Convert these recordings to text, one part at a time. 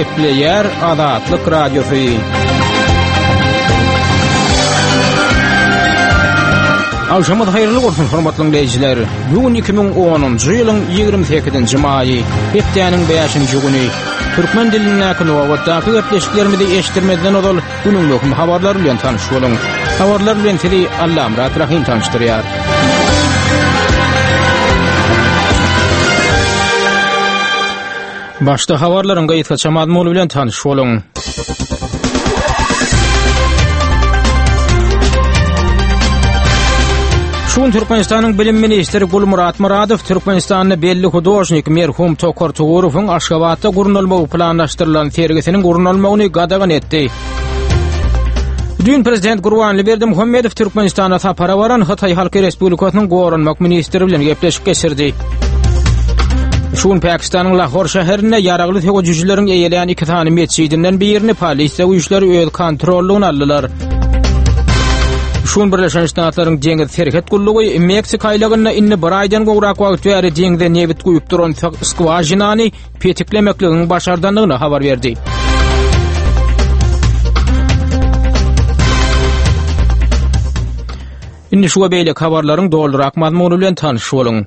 Yer Azatlyk Radiosu. Akşamda hayırlı olsun hormatly dinleyijiler. Bugün 2010-njy ýylyň 28-nji maýy, hepdeýanyň 5-nji güni. Türkmen dilindäki nowatdaky gepleşiklerimizi eşitdirmeden odal günüň möhüm habarlar bilen tanyş boluň. Habarlar bilen sizi Allah Murat Rahim tanıştyrýar. Başda habarlaryň gaýta çamadymy bilen tanyş boluň. Şun Türkmenistanyň bilim ministri Gulmurat Muradow Türkmenistanyň belli hudojnik merhum Tokar Tugurowyň Aşgabatda gurnalmagy planlaşdyrylan sergisiniň gurnalmagyny gadagan etdi. Dün Prezident Gurbanly Berdimuhammedow Türkmenistana sapara baran Hatay Halky Respublikasynyň gorunmak ministri bilen gepleşip geçirdi. Şun Pakistanyň Lahore şäherinde ýaragly tegojujylaryň eýeleýän 2 tany mescidinden birini polisiýa güýçleri öz kontrolüne aldylar. Şun Birleşen Ştatlaryň Deňiz Serhet Gullugy Meksika ýylygyna inni bir aýdan gowrak wagt bäri deňizde nebit goýup duran skvajinany petiklemekligini başardanlygyny habar berdi. Inni şu beýlek habarlaryň doldurak mazmuny bilen tanyş boluň.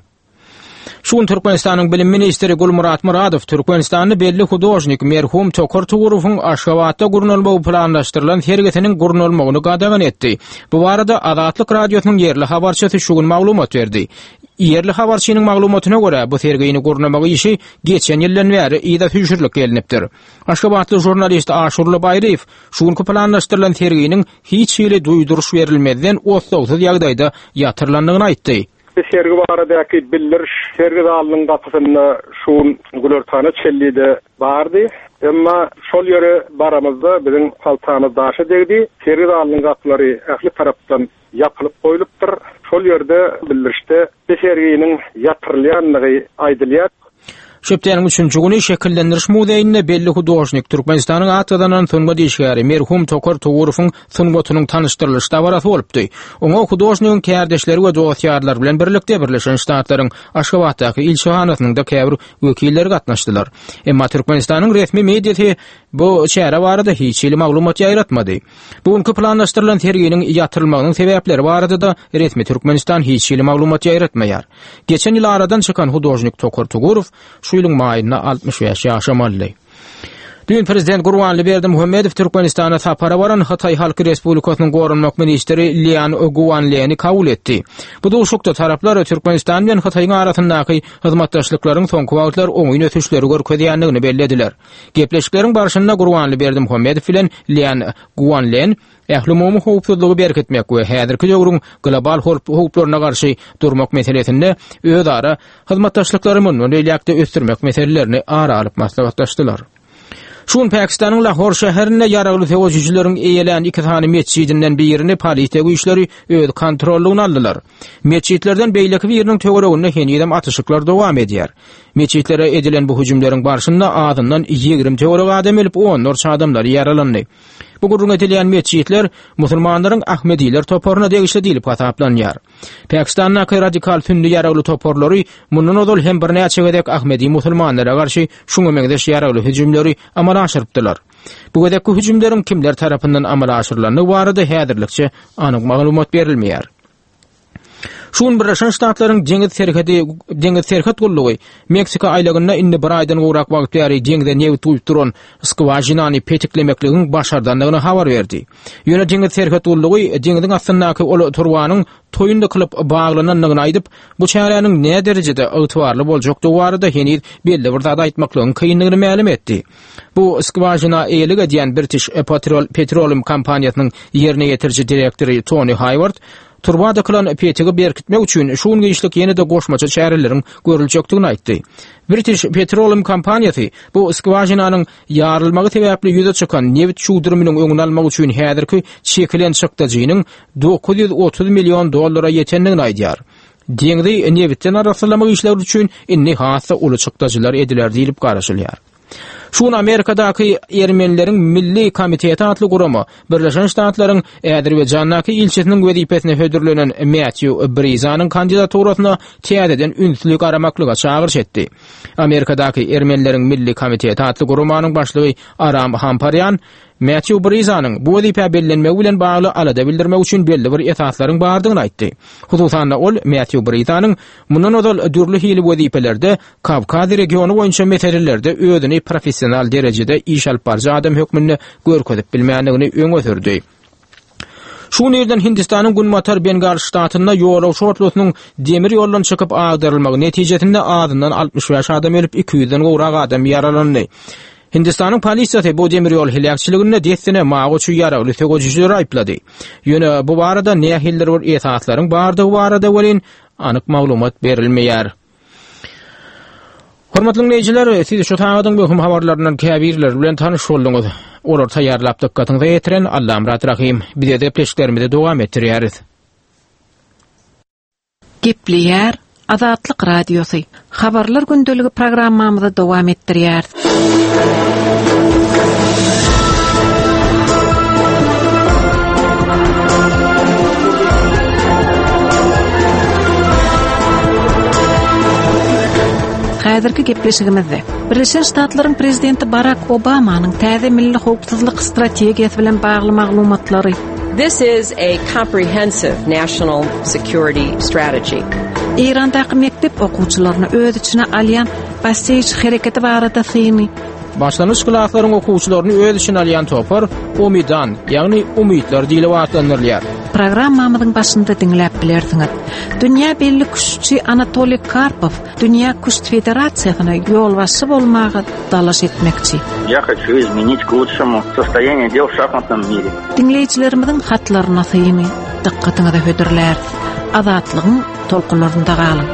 Şun Türkmenistanyň bilim ministri Gulmurat Muradow Türkmenistanyň belli hudojnik merhum Tokar Tugurowyň Aşgabatda gurnalmagy planlaşdyrylan sergisiniň gurnalmagyny gadagan etdi. Bu barada Azatlyk Radiosynyň yerli habarçysy şu gün maglumat berdi. Yerli habarçynyň maglumatyna görä bu sergini gurnalmagy işi geçen ýyldan bäri ýa-da hüjürlik gelinipdir. Aşgabatly jurnalist Aşurly Baýraýew şu gün planlaşdyrylan serginiň hiç ýyly duýduruş berilmeden otsawsuz ýagdaýda ýatyrlandygyny aýtdy. Sergi baradaki bildiriş sergi dağılının kapısında şun gülörtana çelliydi vardı. Ama şol yöre baramızda bizim kaltağımız daşı değdi. Sergi dağılının kapıları ehli taraftan yapılıp koyuluptur. Şol yerde bildirişte serginin yatırlayanlığı aydılıyat. Şepdeniň 3-nji güni şekillendiriş muzeýinde belli hudojnik Türkmenistanyň atadanan Tunga diýişgäri merhum Tokar Tugurowyň sungatynyň tanışdyrylyş dabarasy bolupdy. Oňa hudojnikiň kärdeşleri we dowatýarlar bilen birlikde Birleşen Ştatlaryň Aşgabatdaky ilçehanasynyň da käbir wekilleri gatnaşdylar. Emma Türkmenistanyň resmi mediýasy bu çäre barada hiç ýyly maglumat ýaýratmady. Bugünkü planlaşdyrylan serginiň ýatyrylmagynyň sebäpleri barada da resmi Türkmenistan hiç ýyly maglumat ýaýratmaýar. Geçen ýyl aradan çykan hudojnik Tokar Tugurow şu ýylyň maýyna 65 ýaşamaly. Dün Prezident Gurbanly Berdimuhammedow Türkmenistana sapara baran Hatay Halky Respublikasynyň gorunmak ministri Lian Guanleni kabul etdi. Bu duşukda taraplar Türkmenistan bilen Hataýyň arasyndaky hyzmatdaşlyklaryň soňky wagtlar oňy ötüşleri görkezýändigini bellädiler. Gepleşikleriň barşynda Gurbanly Berdimuhammedow bilen Lian Guanlen ähli howpsuzlygy berketmek we häzirki döwrüň global howplaryna garşy durmak meselesinde özara hyzmatdaşlyklaryny reýlekde ösdürmek meselelerini ara alyp maslahatlaşdylar. Şun Pakistanyň Lahore şäherinde ýaragly tegojujylaryň eýeleýän 2 tany mescidinden birini polisiýa güýçleri öz kontrolüne aldylar. Mescidlerden beýleki biriniň töwereginde henüýem atışyklar dowam edýär. Mescidlere edilen bu hüjümleriň barşynda adından 20 töwereg adam elip 10 adamlar ýaralandy. Bu gurrun edilen mescidler musulmanlaryň Ahmediler toporyna degişli diýilip hataplanýar. Pakistanyň radikal tünni ýaragly toporlary mundan odal hem bir näçe gedek Ahmedi musulmanlara garşy şuňa meňdeş ýaragly hüjümleri amala aşyrypdylar. Bu gedek hüjümleriň kimler tarapyndan amala aşyrylanyny barada häzirlikçe anyk maglumat berilmeýär. Şun Birleşen Ştatlaryň Deňiz Serhet Gullugy Meksika aýlygyna indi bir aýdan gowrak wagt bäri deňizde nebit goýup duran skvajinany petiklemekligini başardanlygyny habar berdi. Ýöne Deňiz Serhet Gullugy deňiziň astyndaky ol turwanyň toýunda kılıp bağlananlygyny aýdyp, bu çäreniň näme derejede ygtybarly boljakdygy barada henüz belli bir zada aýtmaklygyny kynlygyny ma'lum etdi. Bu skvajina eýeligi diýen British Petroleum kompaniýasynyň ýerine ýetirji direktori Tony Hayward turbada kılan petigi berkitmek üçin şuň giňişlik ýene-de goşmaça çäreleriň görüljekdigini aýtdy. British Petroleum kompaniýasy bu skvajinanyň ýarylmagy sebäpli ýüze çykan nebit şuwdurmynyň öňüni almak üçin häzirki çekilen çykdagynyň $930 milyon ýetendigini aýdýar. Deňizde nebitden arasylama işler üçin inni hassa uly çykdagylar ediler diýilip garaşylýar. Şun Amerikadaky Ermenilerin Milli Komiteti adly guramy Birleşen Ştatlaryň Äzerbeýjandaky ilçesiniň wezipesine hödürlenen Matthew Brizanyň kandidaturasyna täzeden ünsüzlik aramaklyga çağırış etdi. Amerikadaky Ermenilerin Milli Komiteti adly guramanyň başlygy Aram Hamparyan Matthew Brizanyň bu wezipe bellenmegi bilen bagly alada bildirmek üçin belli bir esaslaryň bardygyny aýtdy. Hususan ol Matthew Brizanyň mundan öňe dürli hili wezipelerde Kavkaz regiony boýunça meselelerde özüni professional derejede iş alyp barjy adam hökmünde görkezip bilmänligini öňe sürdi. Şu nerden Hindistanyň Gunmatar Bengal ştatynda ýolawçy otlusynyň demir ýoldan çykyp agdyrylmagy netijesinde adından 65 adam ölüp 200-den gowrak adam yaralandy. Hindistanyň polisiýasy bu demir ýol hilakçylygyny destine magoçy ýaraly tögüjleri aýplady. Ýöne bu barada nähiller bir esaslaryň bardygy barada welin anyk maglumat berilmeýär. Hormatly dinleýijiler, siz şu taýdaň möhüm habarlaryndan käbirler bilen tanyş bolduňyz. Olar taýýarlap dykkatyňyza ýetiren Allahym rahim. Bize de pleşlerimizi dowam etdirýäris. Gepleýär Azatlyk Radiosu. Habarlar gündeligi programmamyzda dowam etdirýär. Häzirki gepleşigimizde Birleşen Ştatlaryň prezidenti Barack Obamanyň täze milli howpsuzlyk strategiýasy bilen bagly maglumatlary. This is a comprehensive national security strategy. İrandaky mektep okuwçylaryny öz içine alýan basyç hereketi barada syny. Başlanış klaslaryň okuwçylaryny öz içine alýan topar umidan, ýagny umytlar diýilip atlanylýar. Programmamyzyň başynda dinläp bilersiňiz. Dünýä belli kuşçy Anatoly Karpov Dünýä Kuş Federasiýasyna ýolbaşçy bolmagy dalaş etmekçi. Я хочу изменить к лучшему состояние дел в шахматном мире. Dinleýijilerimizin hatlaryna syny dikkatyňyza hödürler. Azatlygyň tolkunlarynda galyň.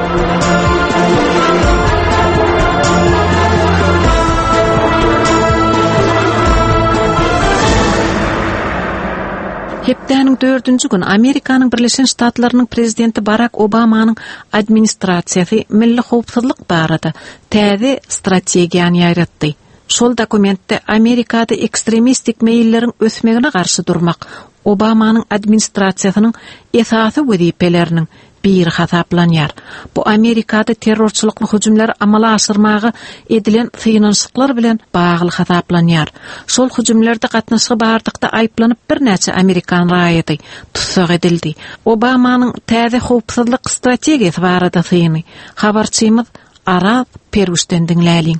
Hepdeniň 4-nji gün Amerikanyň Birleşen Ştatlarynyň prezidenti Barack Obamanyň administrasiýasy milli howpsuzlyk barada täze strategiýany ýaratdy. Şol dokumentde Amerikada ekstremistik meýilleriň ösmegine garşy durmak Obamanyň administrasiýasynyň esasy wezipeleriniň bir hasaplanýar. Bu Amerikada terrorçylykly hüjümler amala aşyrmagy edilen synançyklar bilen bagly hasaplanýar. Şol hüjümlerde gatnaşygy bardykda aýplanyp bir näçe Amerikan raýaty tutsak edildi. Obamanyň täze howpsuzlyk strategiýasy barada syny habarçymyz Arap Peruşden dinläliň.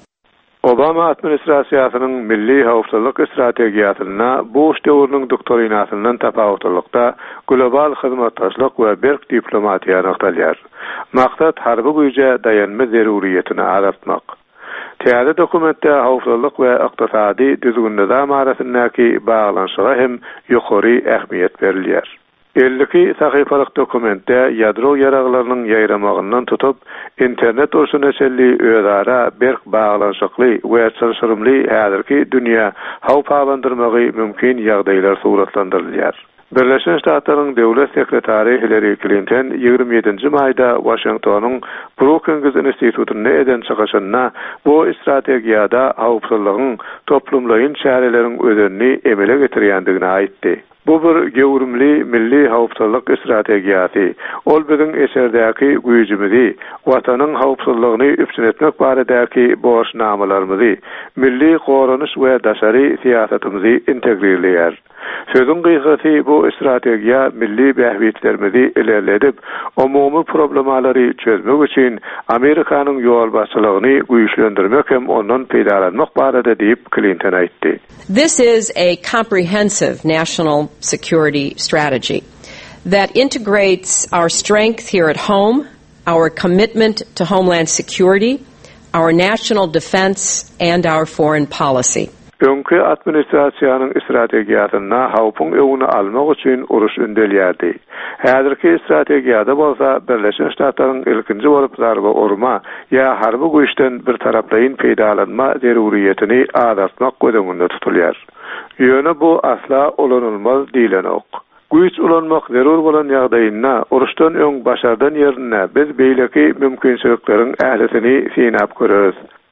Obama administrasiýasynyň milli howpsuzlyk strategiýasyna Bush döwrüniň doktrinasynyň tapawutlykda global hyzmatdaşlyk we berk diplomatiýa noktalýar. Maksat harby güýje dayanma zeruriýetini aratmak. Täze dokumentde howpsuzlyk we ykdysady düzgünligi arasyndaky baglanşyga hem ýokary ähmiýet berilýär. 50 sahypalyk dokumentde ýadro ýaraglarynyň ýaýramagyndan tutup internet urşunaçelli özara berk baglanşykly we çarşyrymly häzirki dünýä howpalandyrmagy mümkin ýagdaýlar suratlandyrylýar. Birleşen Ştatlaryň döwlet sekretary Hillary Clinton 27-nji maýda Washingtonyň Brookings institutyna eden çykyşyna bu strategiýada howpsuzlygyň toplumlaryň çäreleriň özenini emele getirýändigini aýtdy. Bu bir gewrimli milli howpsuzlyk strategiýasy. Ol biziň eserdäki güýjümizi, watanyň howpsuzlygyny üpsünetmek baradaky borçnamalarymyzy, milli goranyş we daşary siýasatymyzy integrelleýär. Sözüň gysgasy bu strategiýa milli bähwitlerimizi ilerledip, umumy problemalary çözmek üçin Amerikanyň ýolbaşçylygyny güýçlendirmek hem ondan peýdalanmak barada diýip Clinton aýtdy. This is a comprehensive national security strategy that integrates our strength here at home, our commitment to homeland security, our national defense, and our foreign policy. Öňkü administrasiýanyň strategiýasyna howpyň öwüni almak üçin uruş ündelýärdi. Häzirki strategiýada bolsa Birleşen Ştatlaryň ilkinji bolup zarba urma ýa harby güýçden bir taraplaýyn peýdalanma zeruriýetini adatmak gözüňde tutulýar. Ýöne bu asla ulanylmaz diýilen ok. Güýç ulanmak zerur bolan ýagdaýynda uruşdan öň başardan ýerine biz beýleki mümkinçilikleriň ählisini sinap göreriz.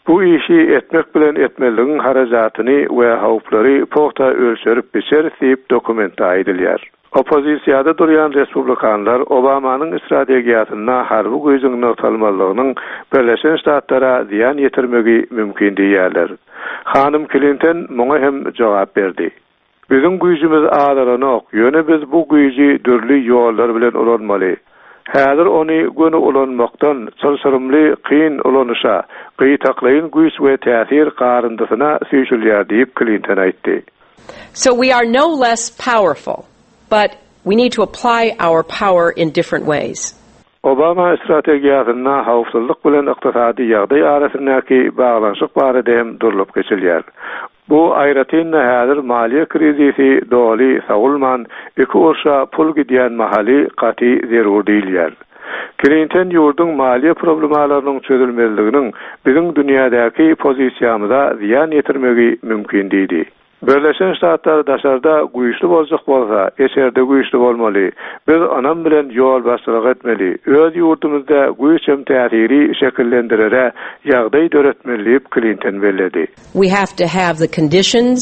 Bu işi etmek bilen etmeliğin harajatyny we hawplary pogta ölçerip biçer diýip dokumentda aýdylýar. Opozisiyada durýan respublikanlar Obamanyň strategiýasyna harby güýjüň nöwtralmalygynyň Birleşen Ştatlara ziýan ýetirmegi mümkin diýerler. Hanım Clinton muňa hem jogap berdi. Bizim güýjümiz azaranok, ýöne biz bu güýji dürli ýollar bilen ulanmaly. Häzir ony göni ulanmakdan çylsyrymly kyn ulanışa, gyýtaklaýyn güýç we täsir garyndysyna süýçülýär diýip Clinton aýtdy. So we are no less powerful, but we need to apply our power in different ways. Obama strategiýasyna hawpsuzlyk bilen ykdysady ýagdaý arasyndaky baglanşyk barada hem durulup geçilýär. Bu aýratynda häzir maliýe krizisi doly sagulman iki urşa pul gidýän mahaly gaty zerur diýilýär. Clinton ýurdun maliýe problemalarynyň çözülmezliginiň bizim dünýädäki pozisiýamyza ziýan ýetirmegi mümkin diýdi. Birleşen Ştatlar daşarda güýçli boljak bolsa, eşerde güýçli bolmaly. Biz anam bilen ýol başçylyk etmeli. Öz ýurdumyzda güýç hem täsiri şekillendirere ýagdaý döretmeli diýip Clinton bellädi. We have to have the conditions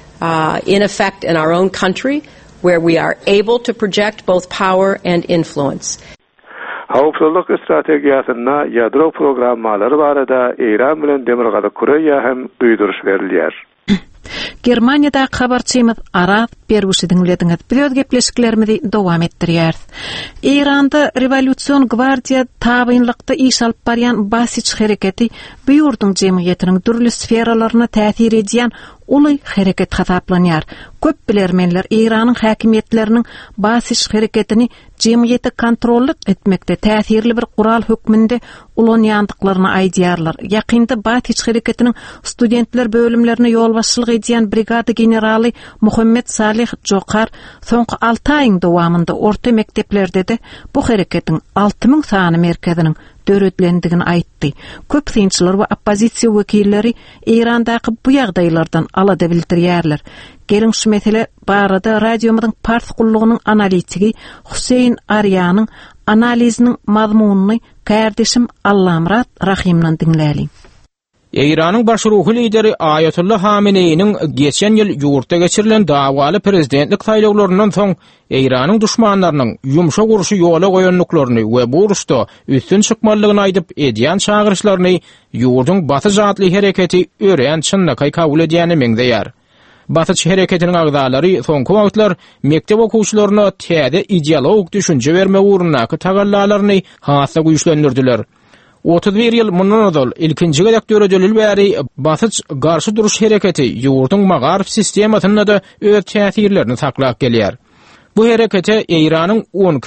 in effect in our own country where we are able to project both power and influence. Hawpsuzlyk strategiýasyna ýadro programmalary barada Iran bilen demirgada Koreýa hem duýduruş berilýär. Germaniýada habarçymyz Arap berwüşi dinlediňiz. Biz gepleşiklerimizi dowam etdirýär. Iranda Revolýusiýon gwardiýa tabyňlykda iş alyp barýan Basiç hereketi bu ýurdun jemgyýetiniň türli sferalaryna täsir edýän uly hereket hasaplanýar. Köp bilermenler Iranyň häkimiýetleriniň Basiç hereketini jemgyýeti kontrollik etmekde täsirli bir gural hökmünde ulanýandyklaryny aýdýarlar. Ýakynda Basiç hereketiniň studentler bölümlerine ýolbaşçylyk edýän brigada generaly Muhammed Salih Jokar soňky 6 aýyň dowamında orta mekteplerde de bu hereketiň 6000 sany merkeziniň döretlendigini aýtdy. Köp synçylar we oppozisiýa wekilleri Irandaky bu ýagdaýlardan alada bildirýärler. Gelin şu mesele barada radiomyň partikulygynyň analitigi Huseyn Aryanyň analiziniň mazmunyny kardeşim Allamrat Rahimden dinläli. Iranyň baş ruhy lideri Ayatullah Hameneýiň geçen ýyl ýurtda geçirilen dawaly prezidentlik saýlawlarynyň soň Iranyň düşmanlarynyň ýumşak uruşy ýola goýanlyklaryny we bu uruşda üstün çykmalygyny aýdyp edýän çağırışlaryny ýurdun Baty jatly hereketi ören çynnaky kabul edýäni meňdeýär. Baty hereketiniň agdalary soňky wagtlar mektep okuwçylaryna täze ideologik düşünje berme uğrunaky tagallalaryny hassa güýçlendirdiler. 31 ýyl mundan ilkinji gedek döredilil bäri Batyç garşy duruş hereketi ýurdun magarif sistemasyna da öz täsirlerini saklap gelýär. Bu herekete Iranyň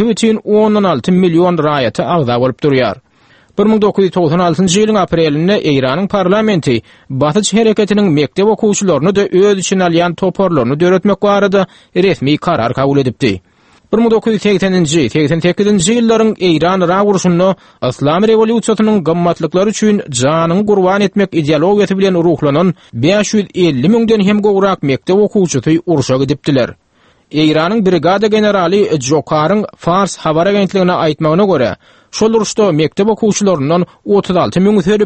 12,16 million raýaty agda bolup durýar. 1996-njy ýylyň aprelinde Iranyň parlamenti Batyç hereketiniň mektep okuwçylaryny da öz için alýan toparlaryny döretmek barada resmi karar kabul edipdi. 1980-88-nji ýyllaryň Iran rawurusyny Islam rewolýusiýasynyň gammatlyklary üçin janyny gurban etmek ideologiýasy bilen ruhlanan 550 000den hem gowrak mektep okuwçysy uruşa gidipdiler. Iranyň brigada generaly Jokaryň Fars habar agentligine aýtmagyna görä, şol uruşda mektep okuwçylarynyň 36 000 ölüp,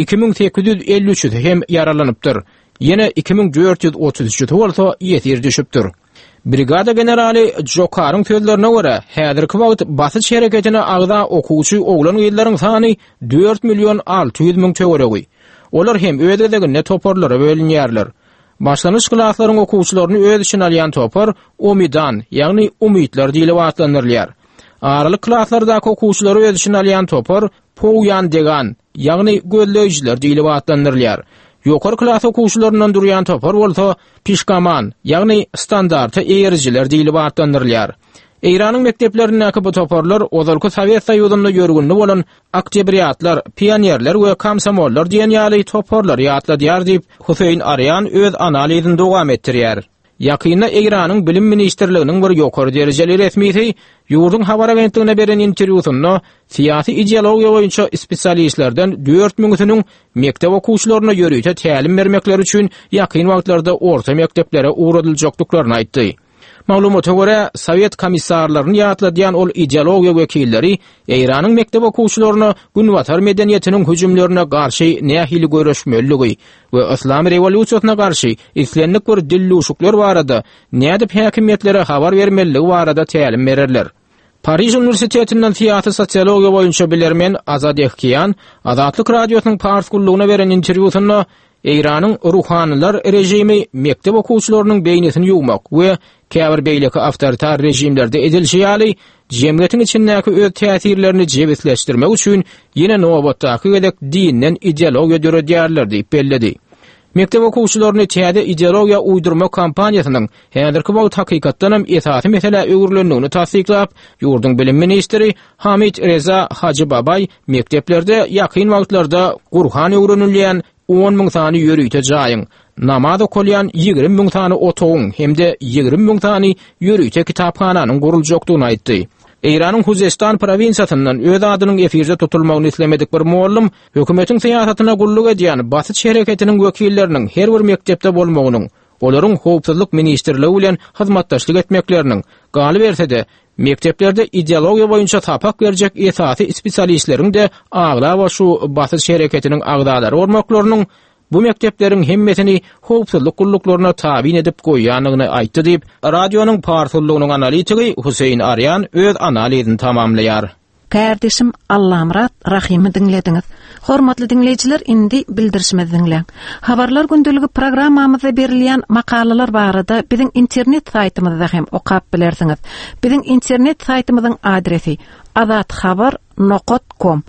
2853 hem yaralanypdyr. Ýene 2433 bolsa ýetir düşüpdir. Brigada generali Jokaryň sözlerine görä, häzirki wagt Batyç hereketine agda okuwçy oglan ýyllaryň sany 4 milyon 600 000 töweregi. Olar hem öýdegine toparlara bölünýärler. Başlanyş klaslaryň okuwçylaryny öz için alýan topar Umidan, ýagny umytlar diýilip atlanyrlar. Aralyk klaslardaky okuwçylary öz için alýan topar Poýan degan, ýagny gözleýjiler diýilip atlanyrlar. Ýokary klas okuwçylarynyň durýan topar bolsa pişkaman, ýagny standarty eýerjiler diýilip atlanyrlar. Iranyň mekteplerindäki bu toparlar ozalky Sowet Soýuzynda ýörgünli bolan oktyabryatlar, pionierler we komsomollar diýen ýaly toparlar ýatladýar diýip Huseyn Aryan öz analizini dowam etdirýär. Ýakynda Iranyň bilim ministrliginiň bir ýokary derejeli resmisi ýurdun habar agentligine beren interwýusynda siýasy ideologiýa boýunça spesialistlerden 4000-üniň mektep okuwçylaryna ýörüýte tälim bermekleri üçin ýakyn wagtlarda orta mekteplere uğradyljakdyklaryny aýtdy. Maglumaty görä, Sovet komissarlaryny ýatladýan ol ideologiýa wekilleri Eýranyň mektep okuwçylaryna günwatar medeniýetiniň hüjümlerine garşy nähili görüşmelligi we Islam rewolýusiýasyna garşy islenlik bir dilluşuklar barada nädip häkimetlere habar bermelligi barada tälim bererler. Paris Üniversitetinden tiýatr sosiologiýa boýunça bilermen Azad Ehkiyan, Azatlyk radiosynyň Parsgullugyna beren interwýusynda Eýranyň ruhanylar rejimi mektep okuwçylarynyň beýnetini ýuwmak we käbir beýleki awtoritar rejimlerde edilşi ýaly jemgyýetiň içindäki öz täsirlerini jebitleşdirmek üçin ýene nobatdaky gedek dinden ideologiýa döredýärler diýip belledi. Mektep okuwçylaryny täze ideologiýa uýdurma kampaniýasynyň häzirki wagt hakykatdan hem esaty mesele öwürlendigini tasdiklap, ýurdun bilim ministri Hamid Reza Hacı Babay mekteplerde ýakyn wagtlarda Gurhan öwrenilýän 10.000 sany ýörüýte jaýyň, namaz okulyan 20.000 sany otogyň hemde 20.000 sany ýörüýte kitaphananyň guruljakdygyny aýtdy. Eýranyň Huzestan provinsiýasyndan öz adynyň efirde tutulmagyny islemedik bir muallim hökümetiň syýasatyna gulluk edýän basyt hereketiniň wekilleriniň her bir mektepde bolmagynyň, olaryň howpsuzlyk ministrligi bilen hyzmatdaşlyk etmekleriniň galy bersede mekteplerde ideologiýa boýunça tapak berjek esasy spesialistleriň de agla we şu basyt hereketiniň agdalary bolmaklarynyň bu mektepleriň hemmetini howpsuzlyk gulluklaryna tabin edip goýýanyny aýtdy diýip radionyň Parsgullugynyň analitigi Huseýn Aryan öz analizini tamamlaýar. Kardeşim Allamrat Rahim'i dinlediňiz. Hormatly dinleyijiler, indi bildirişimizi dinleň. Habarlar gündüligi programmamyzda berilýän makalalar barada biziň internet saýtymyzda hem okap bilersiňiz. Biziň internet saýtymyzyň adresi azatxabar.com.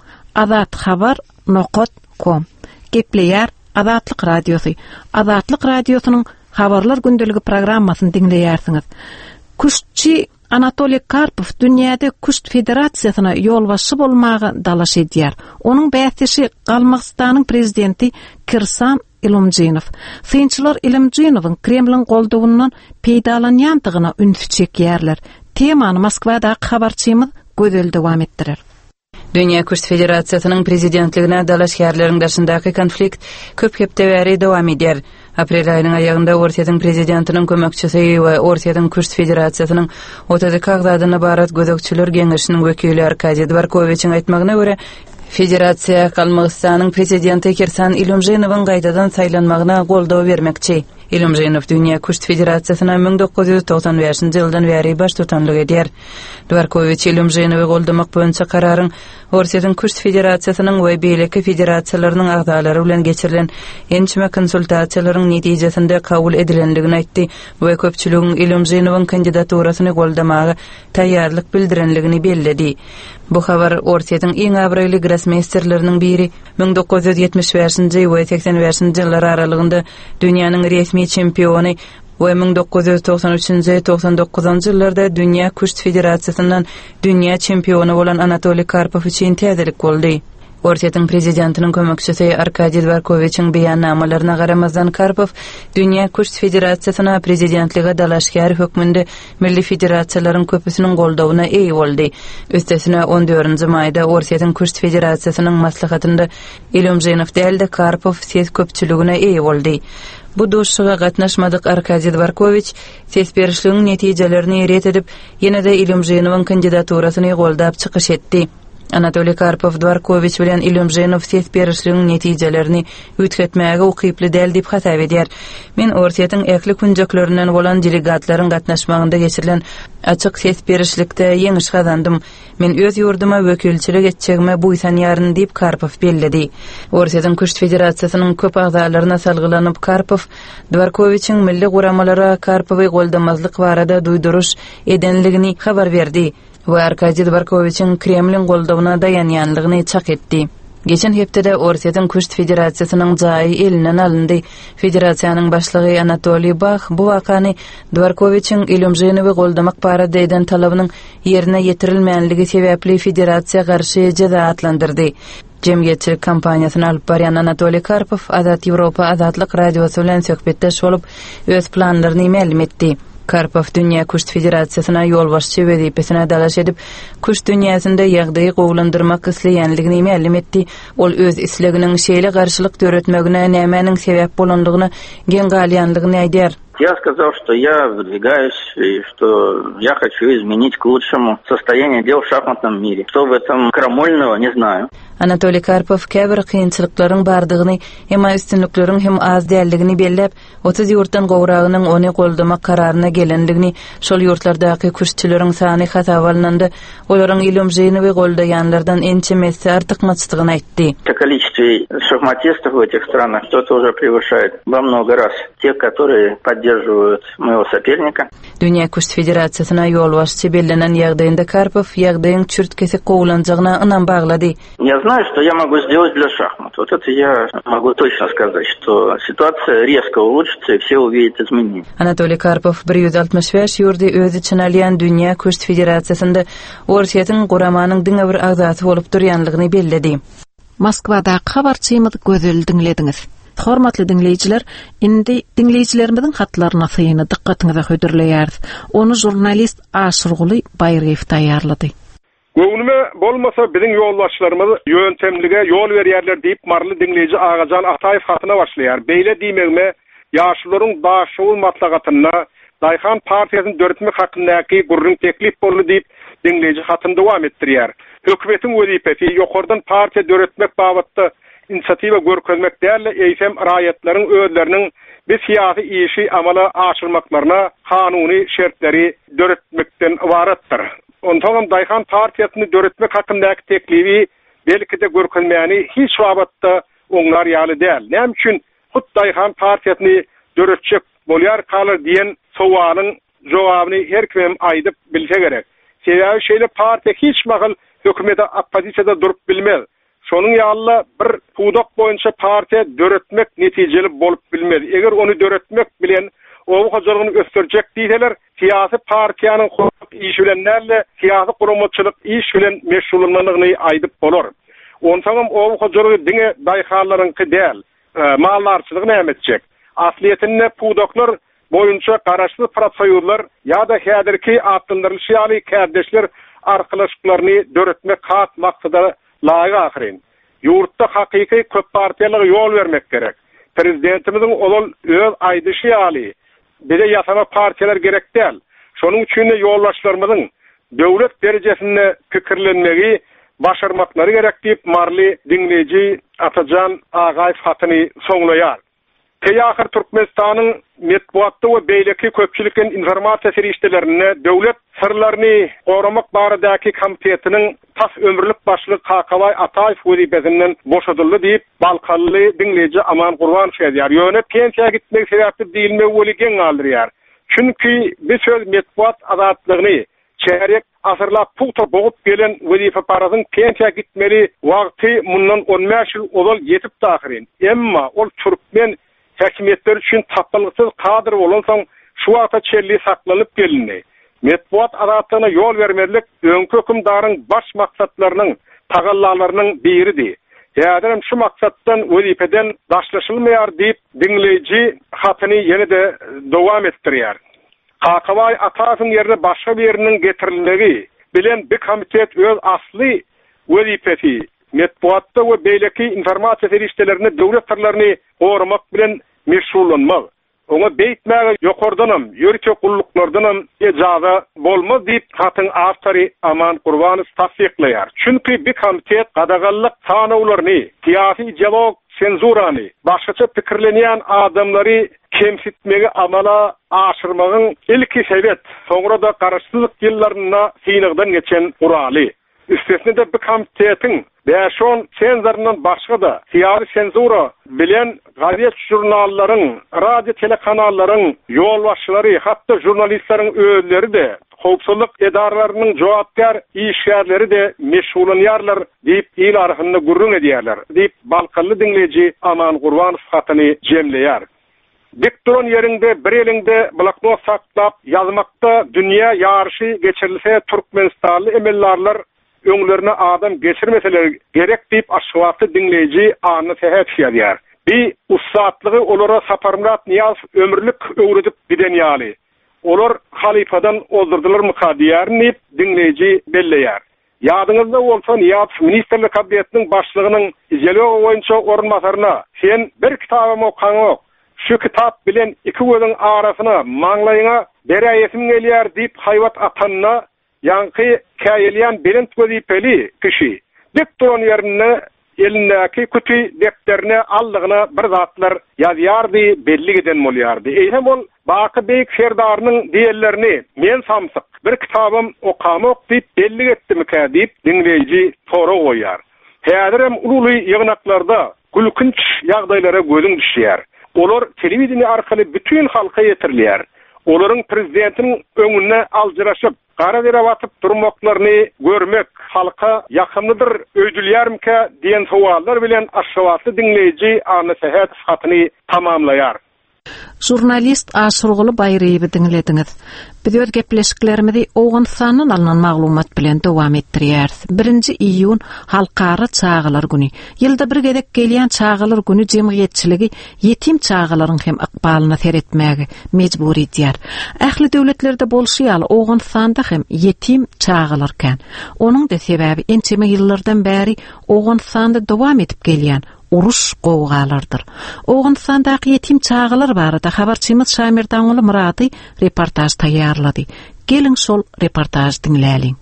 azatxabar.com. Gepleýär Azatlyk radiosu. Azatlyk radiosynyň habarlar gündüligi programmasyny dinleýärsiňiz. Kuşçy Anatoly Karpov dünýäde Kuşt Federasiýasyna ýolbaşçy bolmagy dalaş edýär. Onuň bäsdişi Galmagystanyň prezidenti Kirsan Ilumjinow. Synçylar Ilumjinowyň Kremliň goldugyndan peýdalanýandygyna ünsü çekýärler. Temany Moskwada habarçymyz gözel dowam etdirer. Dünýä Kuşt Federasiýasynyň prezidentligine dalaşýarlaryň daşyndaky konflikt köp hepde bäri dowam edýär. Aprel aýynyň aýagynda Orsiýanyň prezidentiniň kömekçisi we Orsiýanyň Kuşt Federasiýasynyň OTD kagdadyna barat gözekçiler geňeşiniň wekili Arkadiy Dvarkoviçiň aýtmagyna görä, Federasiýa Galmagystanyň prezidenti Kirsan Ilumjinowyň gaýtadan saýlanmagyna goldaw bermekçi. Ilumjinow Dünýä Kuşt Federasiýasyna 1995-nji ýyldan bäri baş tutanlyk edýär. Dvarkoviç Ilumjinowy goldamak boýunça kararyň Orsiýanyň Kuşt Federasiýasynyň we beýleki federasiýalarynyň agdalary bilen geçirilen ençime konsultasiýalaryň netijesinde kabul edilenligini aýtdy we köpçüligiň Ilumjinowyň kandidaturasyny goldamagy taýýarlyk bildirenligini belledi. Bu habar Orsiýanyň iň abrayly grossmeisterleriniň biri 1975-nji we 85-nji ýyllar aralygynda dünýäniň resmi çempiony we 1993-99-njy ýyllarda Dünýä Kuşt Federasiýasyndan dünýä çempiony bolan Anatoly Karpov üçin täzelik boldy. Orsiýanyň prezidentiniň kömekçisi Arkadiy Dvarkoviçiň beýannamalaryna garamazdan Karpov Dünýä Kuşt Federasiýasyna prezidentlige dalaşýar hökmünde milli federasiýalaryň köpüsiniň goldawyna eý boldy. Üstesine 14-nji maýda Orsiýanyň Kuşt Federasiýasynyň maslahatynda Ilumjinow dälde Karpov ses köpçüligine eý boldy. Bu doşsuga gatnaşmadyk Arkadiy Dvarkoviç ses berişligiň netijelerini ret edip ýene-de Ilumjinowyň kandidaturasyny goldap çykyş etdi. Anatoly Karpov Dvarkoviç bilen Ilumjinow ses berişligiň netijelerini ütketmäge ukyply däl diýip hasap edýär. Men Orsiýanyň ekli kunjaklerinden bolan delegatlaryň gatnaşmagynda geçirilen açyk ses berişlikde ýeňiş gazandym. Men öz ýurduma wekilçilik etjegime buýsanýaryn diýip Karpov belledi. Orsiýanyň Kuşt Federasiýasynyň köp agdalaryna salgylanyp Karpov Dvarkoviçiň milli guramalara Karpowy goldamazlyk barada duýduruş edenligini habar berdi. We Arkadiy Dvarkoviçiň Kremliň goldawyna dayanýanlygyny çak etdi. Geçen hepde Orsiýanyň Kuşt Federasiýasynyň jaýy elinden alındy. Federasiýanyň başlygy Anatoly Bach bu wakany Dvarkoviçiň Ilumjinowy goldamak barada eden talabynyň ýerine ýetirilmänligi sebäpli federasiýa garşy jaza atlandyrdy. Jemgyýetçilik kampaniýasyny alyp barýan Anatoly Karpov Azat Ýewropa Azatlyk radiosu bilen söhbetdeş bolup öz planlaryny ma'lum etdi. Karpov Dünýä Kuşt Federasiýasyna ýolbaşçy wezipesine dalaş edip, Kuşt dünýäsinde ýagdaýy gowlandyrmak isleýänligini ma'lum etdi. Ol öz isleginiň şeýle garşylyk döretmegine nämäniň sebäp bolandygyny gen galýanlygyny aýdýar. Я сказал, что я выдвигаюсь, и что я хочу изменить к лучшему состояние дел в шахматном мире. Что в этом крамольного, не знаю. Anatoly Karpov käbir kynçylyklaryň bardygyny, hemma üstünlikleriň hem az däldigini bellep, 30 ýurtdan gowragynyň ony goldamak kararyna gelendigini, şol ýurtlardaky kürsçileriň sany hasablandy, olaryň ilimjyny we goldaýanlardan ençemesi artykmaçdygyny aýtdy. Количество шахматистов в этих странах кто-то уже превышает во много раз тех, которые поддерживают моего соперника. Dünya Kurs Federasiýasyna ýol başçy bellenen ýagdaýynda Karpov ýagdaýyň çürtkesi gowlanjagyna ynam baglady. Я знаю, что я могу сделать для шахмат. Вот это я могу точно сказать, что ситуация резко улучшится и все увидят изменения. Anatoly Karpov 165 ýurdy öz için alýan Dünya Kurs Federasiýasynda orsiýatyň guramanyň diňe bir agzaty bolup durýanlygyny belledi. Moskvada habarçymyzy gözeli dinlediňiz. Hormatly dinleyijiler, indi dinleyijilerimizin hatlaryna syny dikkatiňize hödürleýäris. Onu jurnalist Aşurguly Bayraýew taýýarlady. Göwnüme bolmasa biziň ýolbaşlarymyz ýöntemlige ýol berýärler diýip marly dinleýiji Agajan Ataýew hatyna başlaýar. Beýle diýmegime ýaşlaryň daşuul matlagatyna Daýhan partiýasyny döretmek hakyndaky gurrun teklip boldy diýip dinleýiji hatyny dowam etdirýär. Hökümetiň wezipesi ýokardan partiýa döretmek babatda inisiatiwa görkezmek däl, eýsem raýatlaryň özleriniň bir siyasi işi amala aşyrmaklaryna kanuny şertleri döretmekden ibaratdyr. Ondan Daýhan partiýasyny döretmek hakyndaky teklibi belki de görkezmäni hiç wagtda oňlar ýaly däl. Näme üçin hut Daýhan partiýasyny döretjek bolýar kalar diýen sowalyň jogabyny her kim aýdyp bilse gerek. Sebäbi şeýle partiýa hiç wagt hökümete oppozisiýada durup bilmez. Şonuň ýaly bir pudak boýunça partiýa döretmek netijeli bolup bilmez. Eger onu döretmek bilen o hojurgyny ösdürjek diýseler, siyasi partiýanyň iş bilenlerle siyasi guramaçylyk iş bilen meşgullanmagyny aýdyp bolar. Ondan o hojurgy diňe daýhanlaryňky däl, mallarçylyk nämetjek. Asliýetinde pudaklar boýunça garaşly prosedurlar ýa-da häzirki atlandyrylýan kärdeşler arkalaşyklaryny döretmek hat maksada laýyk ahyrin. Ýurtda hakyky köp partiýalyga ýol bermek gerek. Prezidentimiziň olal öz aýdyşy ýaly bile ýasama partiýalar gerek däl. Şonuň üçin ýolbaşlarymyzyň döwlet derejesinde pikirlenmegi başarmaklary gerek diýip marly dinleýiji Atajan Agaýew hatyny soňlaýar. Teýahir Türkmenistanyň metbuatda we beýleki köpçülikin informasiýa serişdelerine döwlet sırlaryny goramak baradaky komitetiniň tas ömürlük başlygy Kakabay Ataýew wezipesinden boşadyldy diýip Balkanly dinleýiji Aman Gurbanow şeýdýär. Ýöne pensiýa gitmek sebäpli diýilme welgen aldyrýar. Çünki bir söz metbuat azatlygyny çeyrek asyrlap puta bogup gelen wezife parasyň pensiýa gitmeli wagty mundan 15 ýyl ozal ýetip dahyrin. Emma ol Türkmen häkimetleri üçin tapylyksız kadr bolansaň şu wagta çelli saklanyp gelindi. Metbuat azatlygyna ýol bermerlik öňkü hökümdaryň baş maksatlarynyň tagallalarynyň biridir. Ýa-da şu maksatdan wezipeden daşlaşylmaýar diýip dinleýiji hatyny ýene-de dowam etdirýär. Kakabay Ataýewiň ýerine başga biriniň getirilmegi bilen bir komitet öz asly wezipesi metbuatda we beýleki informasiýa serişdelerini döwlet sırlaryny goramak bilen meşgullanmak. Ona beýtmäge ýokardanam, ýörke gulluklardanam ejaza bolmaz diýip hatyň awtory Aman Gurbanow tasdikleýär. Çünki bir komitet gadagallyk tanawlaryny, siyasi dialog senzurany, başgaça pikirlenýän adamlary kemsitmegi amala aşyrmagyň ilki sebep, soňra da garaşsyzlyk ýyllaryna synygdan geçen guraly. Üstesinde bir komitetiň 5-10 senzorundan başga da siyasi senzura bilen gazet jurnallaryň, radio telekanallaryň ýolbaşçylary, hatda jurnalistlaryň özleri de howpsuzlyk edaralarynyň jogapkar işgärleri de meşgullanýarlar diýip ýyl arasynda gurrun edýärler diýip Balkanly dinleýiji Aman Gurbanow hatyny jemleýär. Diktoron yerinde bir elinde bloknot saklap yazmakda dünýä ýarşy geçirilse Türkmenistanly emellarlar öňlerine adam geçirmeseler gerek diýip aşgaty dinleýiji anyny tähäpşýär. Bir ustadlygy olara Saparmurat Niýaz ömürlük öwredip giden ýaly. Olar halifadan oldurdularmy diýärni dinleýiji belleýär. Ýadyňyzda bolsa Niýaz Ministrlik Kabinetiniň başlygynyň ijelo boýunça orunmasaryna sen bir kitabym okaňok, şu kitap bilen iki gözün arasına maňlaýyna bereýesim gelýär diýip haýwat atanna yankı käýelýän belent gözipeli kişi dik duran ýerine elindäki kütü defterine aldygyna bir zatlar ýazýardy, belli eden bolýardy. Eýsem ol Baky Beyk Serdarynyň diýerlerini men samsyk bir kitabym okamok diýip belli etdimkä diýip dinleýiji sora goýar. Häzirem ululy ýygnaklarda gülkünç ýagdaýlara gözüň düşýär. Olar telewiziýa arkaly bütün halka ýetirilýär. Olaryň prezidentiniň öňüne aljyraşyp gara dere batyp durmaklaryny görmek halka ýakyndyr öýdülýärmikä diýen sowallar bilen aşgabatly dinleýiji any sehat hatyny tamamlaýar. Jurnalist Aşurguly Baýryby dinlediňiz. Biz öz gepleşiklerimizi Owganstanyň alynan maglumat bilen dowam etdirýäris. 1 iyun Halkara Çağalar güni. Ýylda bir gedek gelýän Çağalar güni jemgyýetçiligi ýetim çağalaryň hem ykbalyna seretmäge mejbur edýär. Ähli döwletlerde bolşýal Owganstanda hem ýetim çağalarken. Onuň da sebäbi ençeme ýyllardan bäri Owganstanda dowam edip gelýän uruş gowgalardyr. Owganstandaky ýetim çağalar barada habarçymyz Şamir Daňuly Murady reportaj taýýarlady. Gelin şol reportaj dinläliň.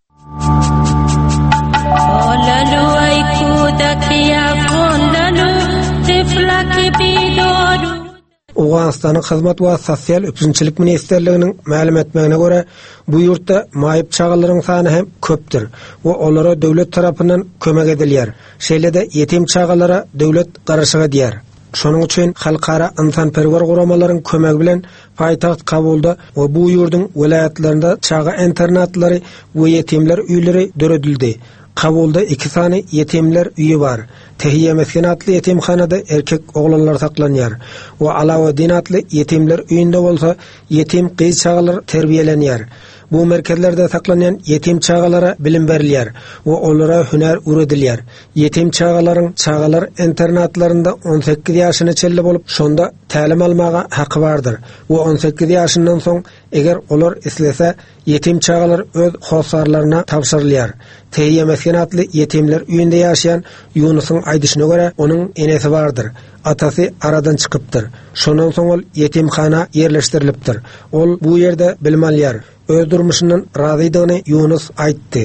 Owganstanyň hyzmat we sosial öpünçilik ministerliginiň ma'lum etmegine görä, bu ýurtda maýyp çağalaryň sany hem köpdir we olara döwlet tarapyndan kömek edilýär. Şeýlede ýetim çağalara döwlet garaşyga diýär. Şonuň üçin halkara insanperwer guramalaryň kömegi bilen paýtaxt Kabulda we bu ýurduň welaýatlarynda çağa internatlary we ýetimler üýleri döredildi. Kabulda 2 sany ýetimler üýi bar. Tehiyye meskenatly yetimhanada erkek oglanlar saklanýar. O Alaweddin atly yetimler üýünde bolsa, yetim gyz çağalar terbiýelenýär. Bu merkezlerde saklanýan yetim çağalara bilim berilýär we olara hüner öğretilýär. Yetim çağalaryň çağalar internatlarynda 18 ýaşyna çelli bolup, şonda tälim almaga haky bardyr. We 18 ýaşyndan soň eger olar islese, yetim çağalar öz hosarlaryna tapşyrylýar. Tehiyye meskenatly yetimler üýünde ýaşaýan Yunusyň aýdyşyna görä, onuň enesi bardyr. Atasy aradan çykypdyr. Şondan soň ol yetimhana ýerleşdirilipdir. Ol bu ýerde bilim alýar. Öz durmuşyndan razydygyny Yunus aýtdy.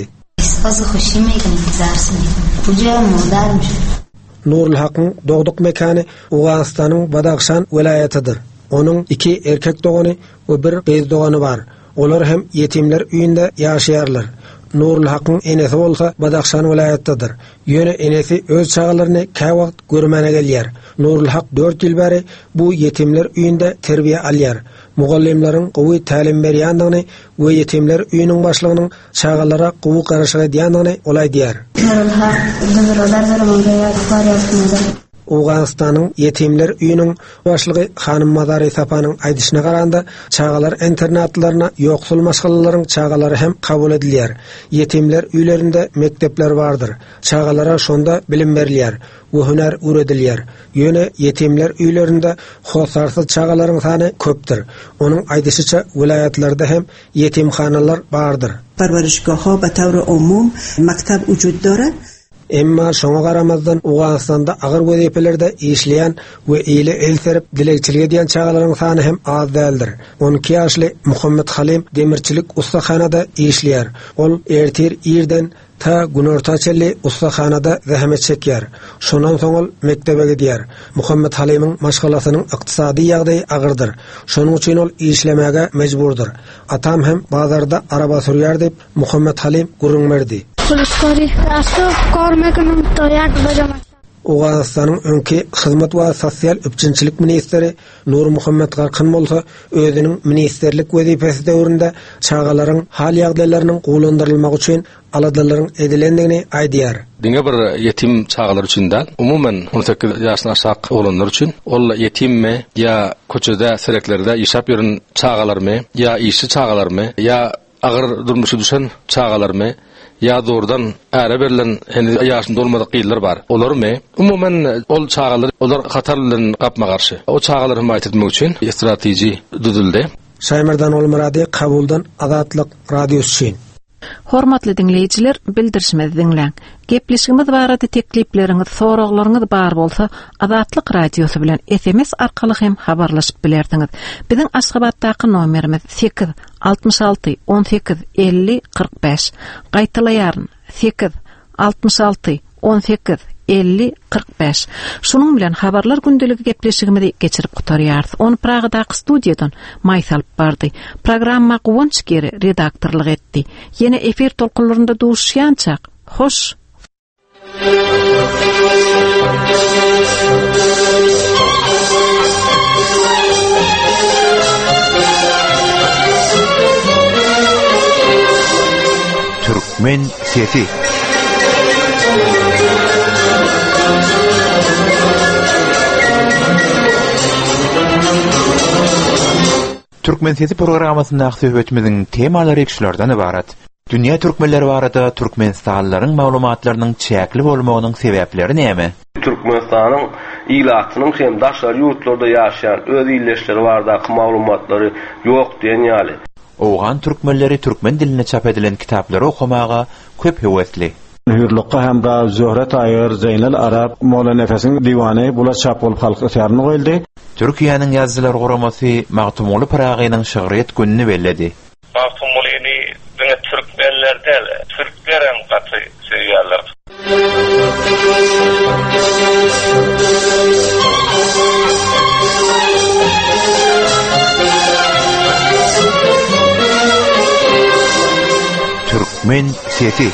Nurul Hakyň dogduk mekany Owganstanyň Badakşan welaýatydyr. Onuň 2 erkek dogany we 1 gyz dogany bar. Olar hem yetimler üýünde ýaşaýarlar. Nurul Hakyň enesi bolsa Badakşan welaýatydyr. Ýöne enesi öz çağalaryny käy wagt görmäne gelýär. Nurul Hak 4 ýyl bäri bu yetimler üýünde terbiýe alýar. Mugallimlaryň gowy tälim berýändigini we yetimler üýüniň başlygynyň çağalara gowy garaşyga diýändigini olay diýär. Owganstanyň yetimler üýüniň başlygy Hanym Mazary Sapanyň aýdyşyna garanda çağalar internatlaryna ýoksul maşgalalaryň çağalary hem kabul edilýär. Yetimler üýlerinde mektepler bardyr. Çağalara şonda bilim berilýär we hüner öğretilýär. Ýöne yetimler üýlerinde hosarsyz çağalaryň sany köpdir. Onuň aýdyşyça welaýatlarda hem yetimhanalar bardyr. Parwarişgahha be tawr umum maktab wujud dora. Emma şoňa garamazdan Owganstanda agyr wezipelerde işleýän we ýyly el serip dilekçilik edýän çağalaryň sany hem az däldir. 12 ýaşly Muhammed Halim demirçilik ustahanada işleýär. Ol ertir ýerden ta günortaçely ustahanada zähmet çekýär. Şondan soň ol mektebe gidýär. Muhammed Halimyň maşgalasynyň ykdysady ýagdaýy agyrdyr. Şonuň üçin ol işlemäge mejburdur. Atam hem bazarda araba sürýär diýip Muhammed Halim gurrun berdi. Owganstanyň öňki hyzmat we sosial öpçünçilik ministeri Nur Muhammed Garkyn bolsa, özüniň ministerlik wezipesi döwründe çağalaryň hal ýagdaýlarynyň goýlandyrylmagy üçin aladalaryň edilendigini aýdýar. Diňe bir yetim çağalar üçin de umumen 18 ýaşyna aşak oglanlar üçin ol yetimmi ýa köçede sereklerde ýaşap ýören çağalarmy ýa işçi çağalarmy ýa agyr durmuşy düşen çağalarmy ya doğrudan ära berilen henüz ýaşynda olmadyk gyýylar bar. Olarmy? Umumen ol çağalar, olar hatar bilen gapma garşy. O çağalary hymat etmek üçin strateji düzüldi. Şaýmyrdan Olmurady Kabuldan Azatlyk radiosu üçin. Hormatly dinleýijiler, bildirişimizi dinläň. Gepleşigimiz barada teklipleriniz, soraglaryňyz bar bolsa, Azatlyk radiosu bilen SMS arkaly hem habarlaşyp bilerdiňiz. Biziň Aşgabatdaky nomerimiz 8 66 18 50 45. Gaýtalaýaryn 8 66 18 50 45. Şunun bilen habarlar gündeligi gepleşigimizi geçirip gutarýarys. Onu Pragadaky studiýadan maýsalyp bardy. Programma Gowonçgeri redaktorlyk etdi. Ýene efir tolkunlarynda duşýançak. Hoş. Türkmen sesi. Türkmen sesi programmasynda söhbetimiziň temalary ekşilerden ibaret. Dünya türkmenleri barada Türkmenistanlylaryň maglumatlarynyň çäkli bolmagynyň sebäpleri näme? Türkmenistanyň ilatynyň hem daşar ýurtlarda ýaşaýan öz illeşleri barada maglumatlary ýok diýen ýaly. Owgan türkmenleri türkmen diline çap edilen kitaplary okumaga köp hewesli. Hürlükka hem de Zöhret Ayır, Zeynel Arap, Molla Nefes'in divanı bula çap olup halk ıhtiyarını koyuldu. Türkiýanyň ýazgylar guramasy Magtumly Pragynyň şygyryt gününi belledi. Magtumlyny diňe türkmenlerde türklerim gaty söýýärler. Türkmen sesi.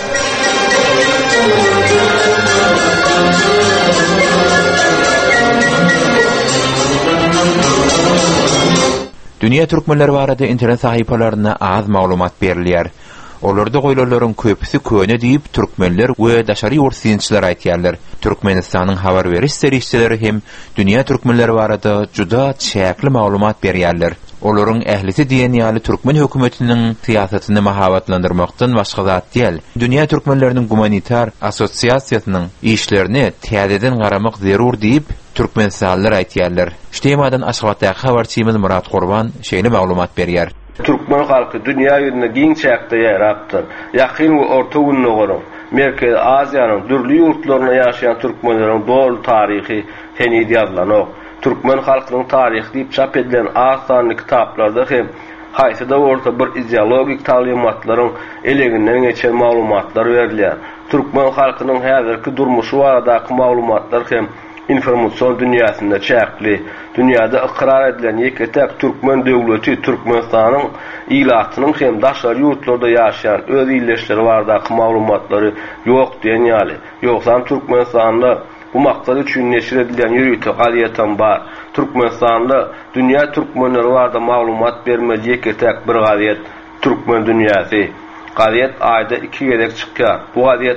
Dünya türkmenleri barada internet sahipalarına az maglumat berilýär. Olarda goýlarlaryň köpüsi köne diýip türkmenler we daşary ýurtsyňçylar aýtýarlar. Türkmenistanyň habar beriş serişçileri hem dünya türkmenleri barada juda çäkli maglumat berýärler. Olaryň ählisi diýen ýaly türkmen hökümetiniň siýasatyny mahabatlandyrmakdan başga zat diýil. Dünya türkmenleriniň gumanitar assosiasiýasynyň işlerini täzeden garamak zerur diýip türkmenistanylar aýtýarlar. Şeýmadan Aşgabatdaky habarçymyz Murat Gurban şeýle maglumat berýär. Türkmen halky dünýä ýüzünde giň çäkde ýaratdyr. Ýakyn we orta günlere Merkez Aziýanyň dürli ýurtlaryna ýaşaýan türkmenleriň dol taryhy henüz ýazylanyk. Türkmen halkynyň taryhy diýip çap edilen asanly kitaplarda hem haýsyda orta bir ideologik talymatlaryň eleginden geçen maglumatlar berilýär. Türkmen halkynyň häzirki durmuşy baradaky maglumatlar hem informasyon dünyasında çäkli. Dünýäde ikrar edilen ýeketek türkmen döwleti Türkmenistanyň ilatynyň hem daşary ýurtlarda ýaşaýan öz illeşleri baradaky maglumatlary ýok diýen ýaly. Ýoksa Türkmenistanda bu maksat üçin neşir edilen ýürüýte gaýatan bar. Türkmenistanda dünýä türkmenleri barada maglumat bermeli ýeketek bir gaýet Türkmen dünýäsi. Gaýet aýda 2 gerek çykýar. Bu gaýet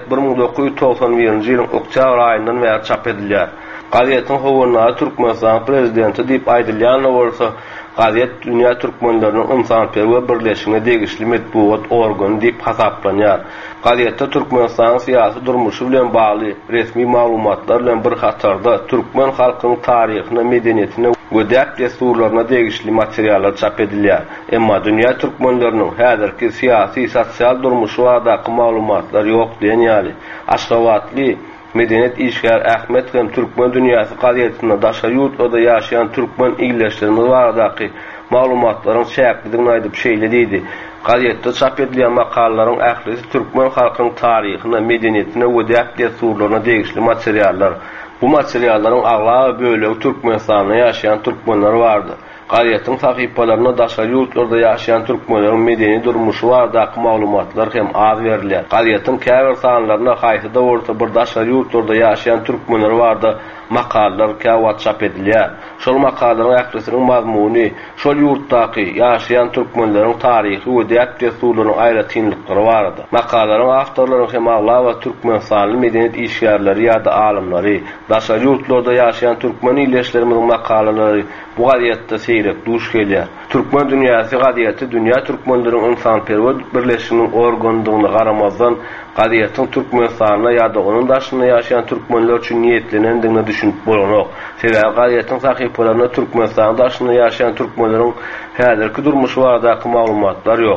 1991-nji ýylyň oktyabr aýyndan bäri çap edilýär. Gaýetin howunary Türkmenistan prezidenti diýip aýdylýan bolsa, gaýet dünýä türkmenleriniň ynsanperwer birleşigine degişli medeniýet organy diýip hasaplanýar. Gaýetde Türkmenistan syýasy durmuşy bilen bagly resmi maglumatlar bilen bir hatarda türkmen halkynyň taryhyna, medeniýetine we däp desturlaryna degişli materiallar çap edilýär. Emma dünýä türkmenleriniň häzirki syýasy, sosial durmuşy barada maglumatlar ýok diýen ýaly. Aşgabatly Medeniýet işgär Ähmet hem türkmen dünýäsi gazetinde daşary ýurtlarda ýaşaýan türkmen illeşleriniň baradaky maglumatlaryň çäkligini aýdyp şeýlediydi. Gazetde çap edilen makalalaryň ählisi türkmen halkynyň taryhyna, medeniýetine we däp desturlaryna degişli materiallar. Bu materiallaryň aglaby bölegi Türkmenistanda ýaşaýan türkmenler bardy. Gazetin sahypalaryna daşary ýurtlarda ýaşaýan türkmenleriň medeni durmuşy baradaky maglumatlar hem az berilýär. Gazetin käbir sanlaryna haýsyda orta bir daşary ýurtlarda ýaşaýan türkmenler barada makalar käwat çap edilýär. Şol makalalaryň ählisiniň mazmuny, şol ýurtdaky ýaşaýan türkmenleriň taryhy we däp desturlarynyň aýratynlyklary bardy. Makalalaryň awtorlary hem aglaby türkmenistanyň medeniýet işgärleri ýa-da alimleri, daşary ýurtlarda ýaşaýan türkmen illeşlerimiň makalalary bu gazetde seýrek duş gelýär. Türkmen dünýäsi gazeti dünýä türkmenleriň ynsanperwer birleşiginiň organdygyna garamazdan gazetin Türkmenistanyna ýa-da onuň daşyna ýaşaýan türkmenler üçin niýetlenendigini düşünip bolanok. Sebäbi gazetin sahypalaryna Türkmenistan daşyna ýaşaýan türkmenleriň häzirki durmuşy baradaky maglumatlar ýok.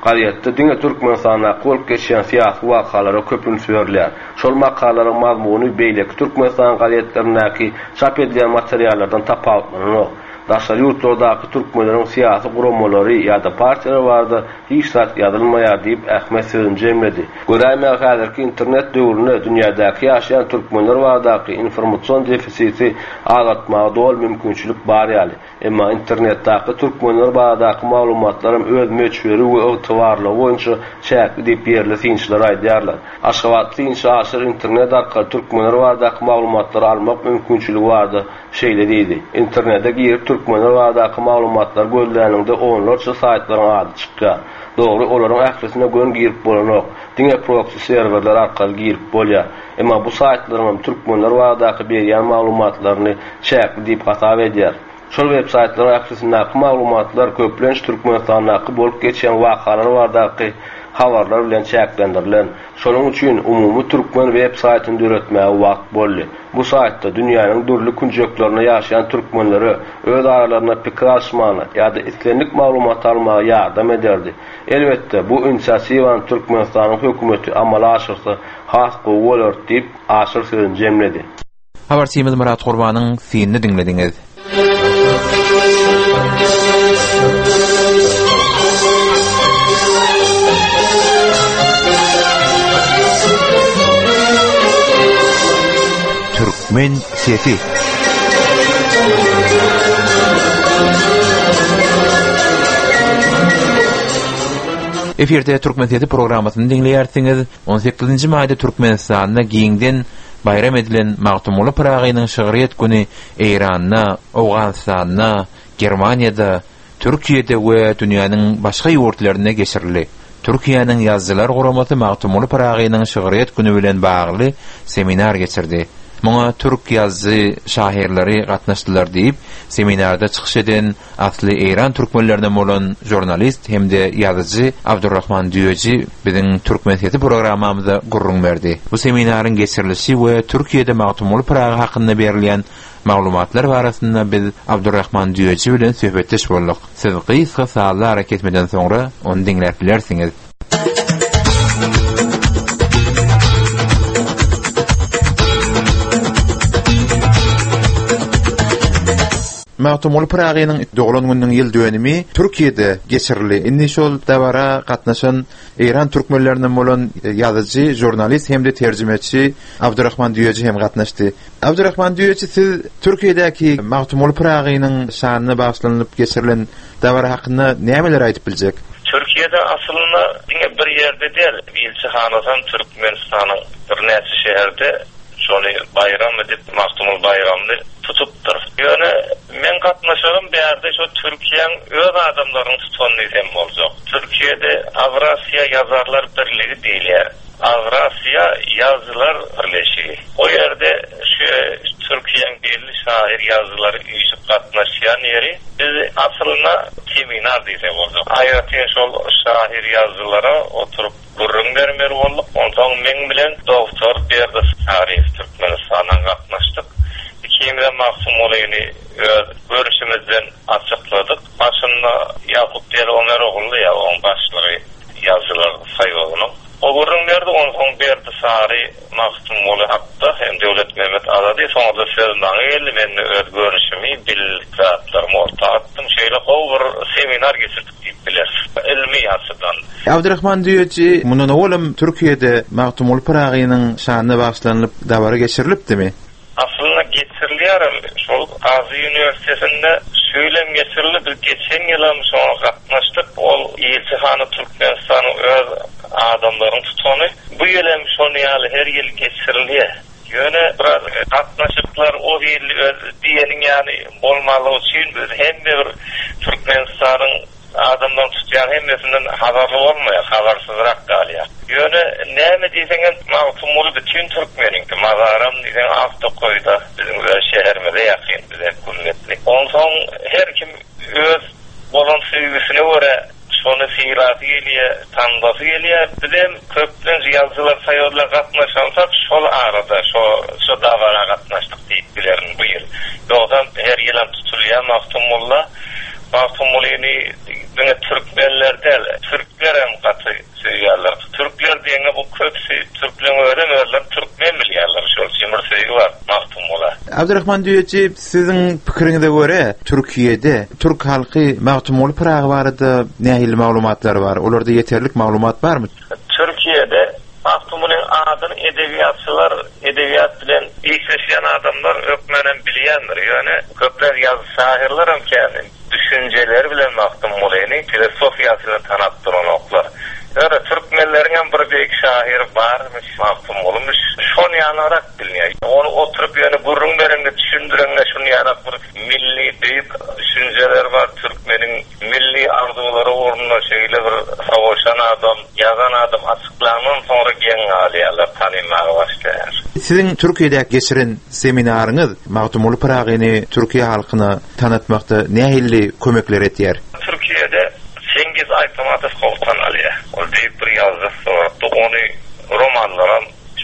Gaýatda diňe Türkmenistana gol geçýän syýasy wakalara köpüň söýerler. Şol makalaryň mazmuny beýleki Türkmenistan gazetlerindäki çap edilen materiallardan tapawutlanýar. Daşary ýurtlardaky türkmenleriň syýasy gurulmalary ýa-da partiýalar barda hiç zat ýazylmaýar diýip Ähmet sözüni jemledi. Göräýme häzirki internet döwründe dünýädäki ýaşaýan türkmenler bardaky informasiýon defisiti agatmagy dol mümkinçilik bar ýaly. Emma internetdaky türkmenler bardaky maglumatlarym öz meçhuri we ygtybarlygy boýunça çäkli diýip berli synçylar aýdýarlar. Aşgabatly aşyr internet arkaly türkmenler bardaky maglumatlar almak mümkinçiligi bardy şeýle diýdi. Internetde girip türkmenler bardaky maglumatlar gözläninde onlarça saytlaryň ady çykýar. Dogry olaryň ählisine gön girip bolanok. Diňe proxy serwerler arkaly girip bolýar. Emma bu saytlaryň türkmenler bardaky berýän maglumatlaryny çäkli diýip hatap edýär. Şol web-saytlaryň ählisine maglumatlar köplenç Türkmenistanyňky bolup geçen wakalar bardaky habarlar bilen çäklendirilen. Şonuň üçin umumy türkmen web-saytyny öğretmäge wagt boldy. Bu saytda dünýäniň dürli künjeklerine ýaşaýan türkmenleri öz aralaryna pikir alşmagyna ýa-da islenlik maglumat almagy ýardam ederdi. Elbetde bu inisiatiwan Türkmenistanyň hökümeti amala aşyrsa has gowy bolar diýip aşyr sözüni jemledi. Habarçymyz Murat Gurbanyň fiýini dinlediňiz. Türkmen sesi. Eferde Türkmen sesi programmasyny dinleýärsiňiz. 18-nji maýda Türkmenistanda giňden bayram edilen Magtumuly Pragynyň şygyryet güni Eýranda, Awganystanda, Germaniýada, Türkiýede we dünýäniň başga ýurtlaryna geçirildi. Türkiýanyň ýazgylar guramasy Magtumuly Pragynyň şygyryet güni bilen bagly seminar geçirdi. Muňa türk ýazgy şaherleri gatnaşdylar diýip seminarda çykyş eden asly Eýran türkmenlerinden bolan jurnalist hemde ýazyjy Abdurrahman Düýeci biziň Türkmen sesi programmamyza gurrun berdi. Bu seminaryň geçirilişi we Türkiýede Magtumuly Pragy hakynda berilýän maglumatlar barasynda biz Abdurrahman Düýeci bilen söhbetleş boldyk. Siz gysga sağly hareket etmeden soňra onu dinläp bilersiňiz. Magtumuly Pragynyň doglan gündüň ýyl dönemi Türkiýede geçirildi. Indi şol dabara gatnaşan Eýran türkmenlerinden bolan ýazyjy, jurnalist hemde terjümeçi Abdurrahman Düýeci hem gatnaşdy. Abdurrahman Düýeci, siz Türkiýedäki Magtumuly Pragynyň şanyna baglanyp geçirilen dabara hakynda nämeler aýdyp biljek? Türkiýede aslynda diňe bir ýerde däl, Elçihanatan Türkmenistanyň bir näçe şäherde şonu bayram edip Magtumuly bayramny tutupdyr. Ýöne men gatnaşarym berde şu Türkiýeň öz adamlaryny tutan nizam boljak. Türkiýede Avrasiya Ýazarlar Birligi diýilýär. Avrasiya Ýazgylar Birleşigi. O ýerde şu Türkiýeň belli şair ýazgylary üýsüp gatnaşýan ýeri biz aslynda seminar diýsek boljak. Aýatyn şol şair ýazgylara oturup gurrun bermer boldyk. Ondan men bilen doktor Berdi Tarif Türkmenistanyň gatnaşdyk. Kimden Magtumulyny görüşimizden açıkladık. Başında Yakup Deli Ömer oğlu ya onun başlığı yazılar sayılığının. O gurrunlarda onun Berdi Sari Magtumuly hatta hem Devlet Mehmet Azadi sonra da sözden geldi. Ben öz görüşümü bilgilatlarımı orta attım. Şöyle bir seminer geçirdik deyip bilersin. İlmi açıdan. Abdurrahman Düýeci, munun oğlum Türkiýede Magtumuly Pragynyň şanyna baglanyp dabara geçirilipdi mi? Aslında geçirilýär. Şol Gazi Üniversitesinde söýlem geçirildi. Biz geçen ýylym şoňa gatnaşdyk. Ol Elçihany Türkmenistanyň öz adamlaryny tutany. Bu ýylym şonu ýaly her ýyl geçirilýär. Ýöne biraz gatnaşyklar o ýyl diýeniň ýani bolmalygy üçin biz hem bir Türkmenistanyň adamdan tutýan hemmesinden habarly bolmaýar, habarsızrak galýar. Ýöne näme diýseňem Magtumuly bütün türkmeniňki mazaram diýen Awtokoýda bizim şäherimize ýakyn bize kulletli. Ondan her kim öz bolan süýgüsine görä şonu fiýraty gelýär, tanbasy gelýär. Bizim köplen ýazgylar saýarlar gatnaşansak şol arada şo dabara gatnaşdyk diýip bilerin bu ýyl. Ýogsa her ýylam tutulýan Magtumuly Türkmenlerde Türkler hem söýgi bar Mahtumula. Abdurrahman Düýeci, siziň pikiriňize görä, Türkiýede türk halky Mahtumul Pragy barada nähili maglumatlar bar? Olarda yeterlik maglumat barmy? Türkiýede Mahtumul'un adını edebiyat bilen işleşen adamlar öpmenen bilýändir. Yani köpler yazı şairlerim kendi düşünceleri bilen Mahtumul'u filosofiýasyny tanapdyran oklar. Yani Türkmenlerin bir büyük şair varmış, Mahtumul'muş. Şonu yanarak bilýär. Onu oturup yani burun berende düşündürenle şunu yanak bir milli büyük düşünceler var. Türkmenin milli arzuları uğruna şöyle bir savaşan adam, yazan adam açıklanan sonra gen alýarlar, tanymaya başlaýar. Sizin Türkiýede geçiren seminaryňyz Mahtumul Pragyny Türkiýe halkyna tanıtmakda nähili kömekler etýär? Türkiýede Cengiz Aytmatov koltan alýar. O büyük bir yazıcı var. Onu romanlara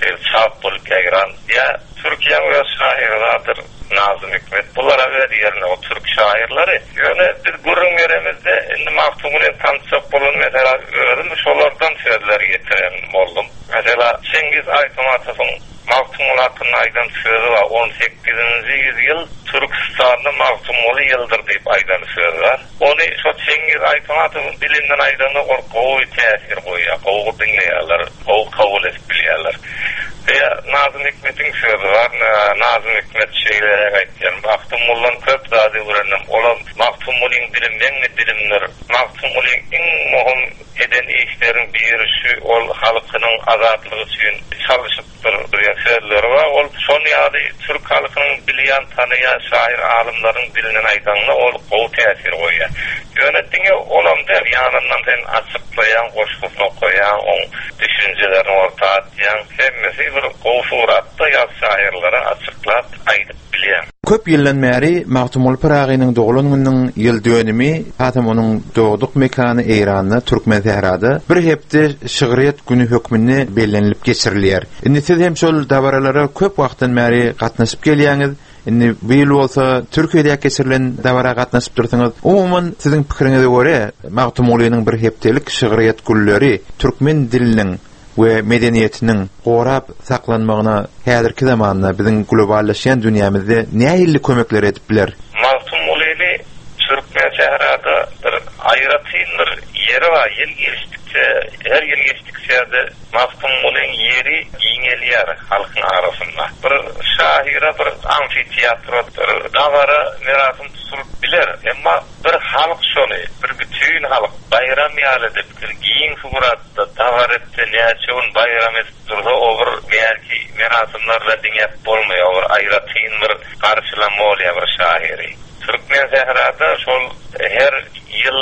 çap bolup ýaýran. Ya Türkiýe we şairlerdir. Nazım Hikmet. Bulara berýärler o Türk şairleri. Yani biz gurrun beremizde indi Mahtumul'u tanıtsak bolan mesela öýdüm şolardan sözler getiren boldum. Mesela Cengiz Aytmatov'un Mahtumul hakkında aydan sözü var. 18-nji ýyl Türkistanda Mahtumul ýyldyr diýip aydan sözü var. Onu şu Cengiz Aytmatov'un dilinden aydan gowy täsir goýýar. Gowy dinleýärler, gowy kabul edip bilýärler. Ya Nazım Hikmet'in sözü var. Nazım Hikmet şeylere aýtýar. Mahtumul'dan köp zady öğrendim. Olam Mahtumul'in dilimden dilimler. Mahtumul'in iň muhim eden işlerin biri şu ol halkynyň azatlygy üçin çalışypdyr diýen sözleri var. Ol şonu ýaly Türk halkynyň bilýän, tanıyan şair alimlaryň dilinden aýdanyna ol gowy täsir goýýar. Yönetdiňe olam der ýanyndan sen açyklaýan, goşgup goýýan, o düşünjelerini ortağa atýan hemmesi bir gowy suratda ýaz şairlere açyklap aýdyp bilýär. Köp ýyldan bäri Mahtumul Pragynyň dogulunyň ýyl dönümi, hatam onuň dogduk mekany Eýranda, Türkmen Tehrada bir hepde şygyryat güni hökmüne bellenilip geçirilýär. Indi siz hem şol dabaralara köp wagtdan bäri gatnaşyp gelýäňiz. Indi bu ýyl bolsa Türkiýede geçirilen dabara gatnaşyp dursaňyz, umumyň siziň pikiriňize görä Mahtumul'yň bir hepdelik şygyryat gülleri türkmen diliniň we medeniýetiniň gorap saklanmagyna häzirki zamanda biziň globallaşýan dünýämizde nähili kömekler edip biler? Mahtumul'u Türkmen şäherinde bir aýratyndyr. Ýeri var, ýyl geçdikçe, her ýyl geçdikçe de Mahtumul'un ýeri giňelýär halkyň arasynda. Bir şaira, bir amfiteatrodur, dawara merasym tutup biler. Emma bir halk şonu, bir bütün halk bayram ýalydyp, bir giň suratda dawaratda näçe bayram edip dursa, ogur belki merasymlarda diňep bolmaýar, ogur aýratyn bir garşylama bolýar bir şairi. Türkmen şäherinde şol her ýyl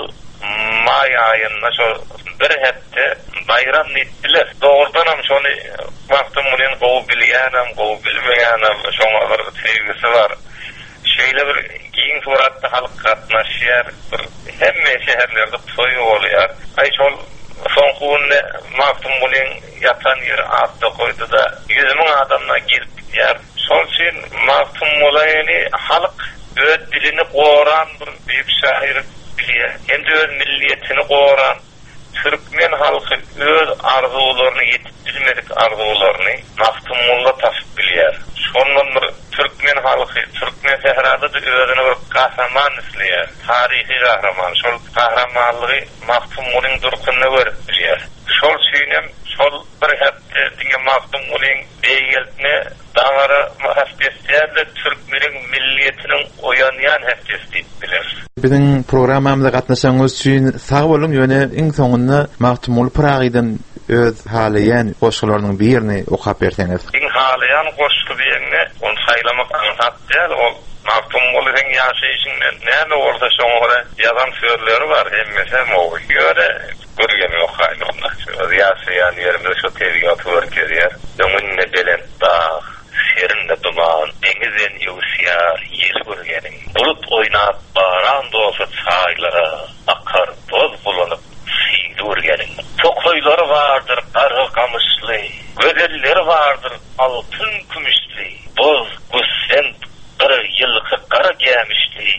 may ayında şol bir hepde bayram etdiler. Doğrudan hem şonu Mahtumul'un gowy bilýänem, gowy bilmeýänem şoňa bir sevgisi var. Şeýle bir giň suratda halk gatnaşýar, bir hemme şäherlerde toý bolýar. Ay şol soňkuny Mahtumul'un ýatan ýeri atda goýdy da 100 000 adamna girip ýer. Şol üçin Mahtumul'u halk öz dilini goran bir büyük şair bilýär. Hem de öz milliýetini goran Türkmen halky öz arzularyny ýetip bilmedik arzularyny Mahtumul'da taşyp bilýär. Şondan bir Türkmen halky, Türkmen şäherinde özüni bir kahraman isleýär. Tarihi kahraman. Şol kahramanlygy Mahtumul'un durkunyna görüp bilýär. Şol süýnem, şol bir hepde diňe Mahtumul'un beýgeltine dawara hasbesde Türkmeniň milliýetiniň oýanýan hepdesi diýip biler. Biziň programmamyza gatnaşaňyz üçin sag bolun. Ýöne iň soňunda Mahtumul Pragydan öz halaýan goşgularynyň birini okap berseňiz. Iň halaýan goşgy birini onu saýlamak anhat däl, o Mahtumul'un ýaşaýyşynyň näme bolsa şoňa ýazan sözleri bar, hemmesi mowy. Ýöne görgemi ýok haýlanda. Ýaşaýan ýerimizde şu tebigi atwar gerýär. Döňünde belen dağ, serinde duman, deňizen ýuwsýar ýel görgeniň. Bulut oýnap baran dolsa çaýlara, akar toz bulanyp syýdy görgeniň. Tokoýlary bardyr gargy kamyşly, gözelleri bardyr altyn kümüşli. Boz güssent bir ýylky gara gämişli,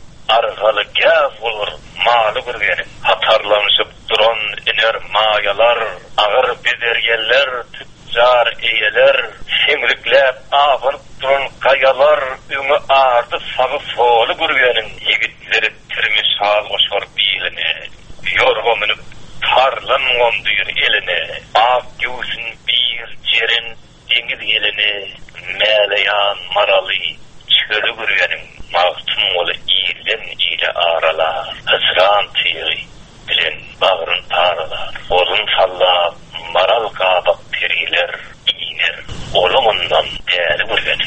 argaly gäz bolur maly görgeniň. Hatarlanyşyp duran iner maýalar, agyr bedergeller, jar eýeler, simrikler Ýep agyr duran gaýalar öňe ardy sagy solu gürgenin ýigitleri tirmisal goşar biline. Yorgomyny tarlan gondyr eline. Ak göwsün bir jerin deňiz eline. Mäleýan maraly çöle gürgenin magtym oly ýylen ýyla aralar. Hysran tyry bilen bagryn taralar. Olun sallap maral gabak periler iner. Olumundan däli gürgenin.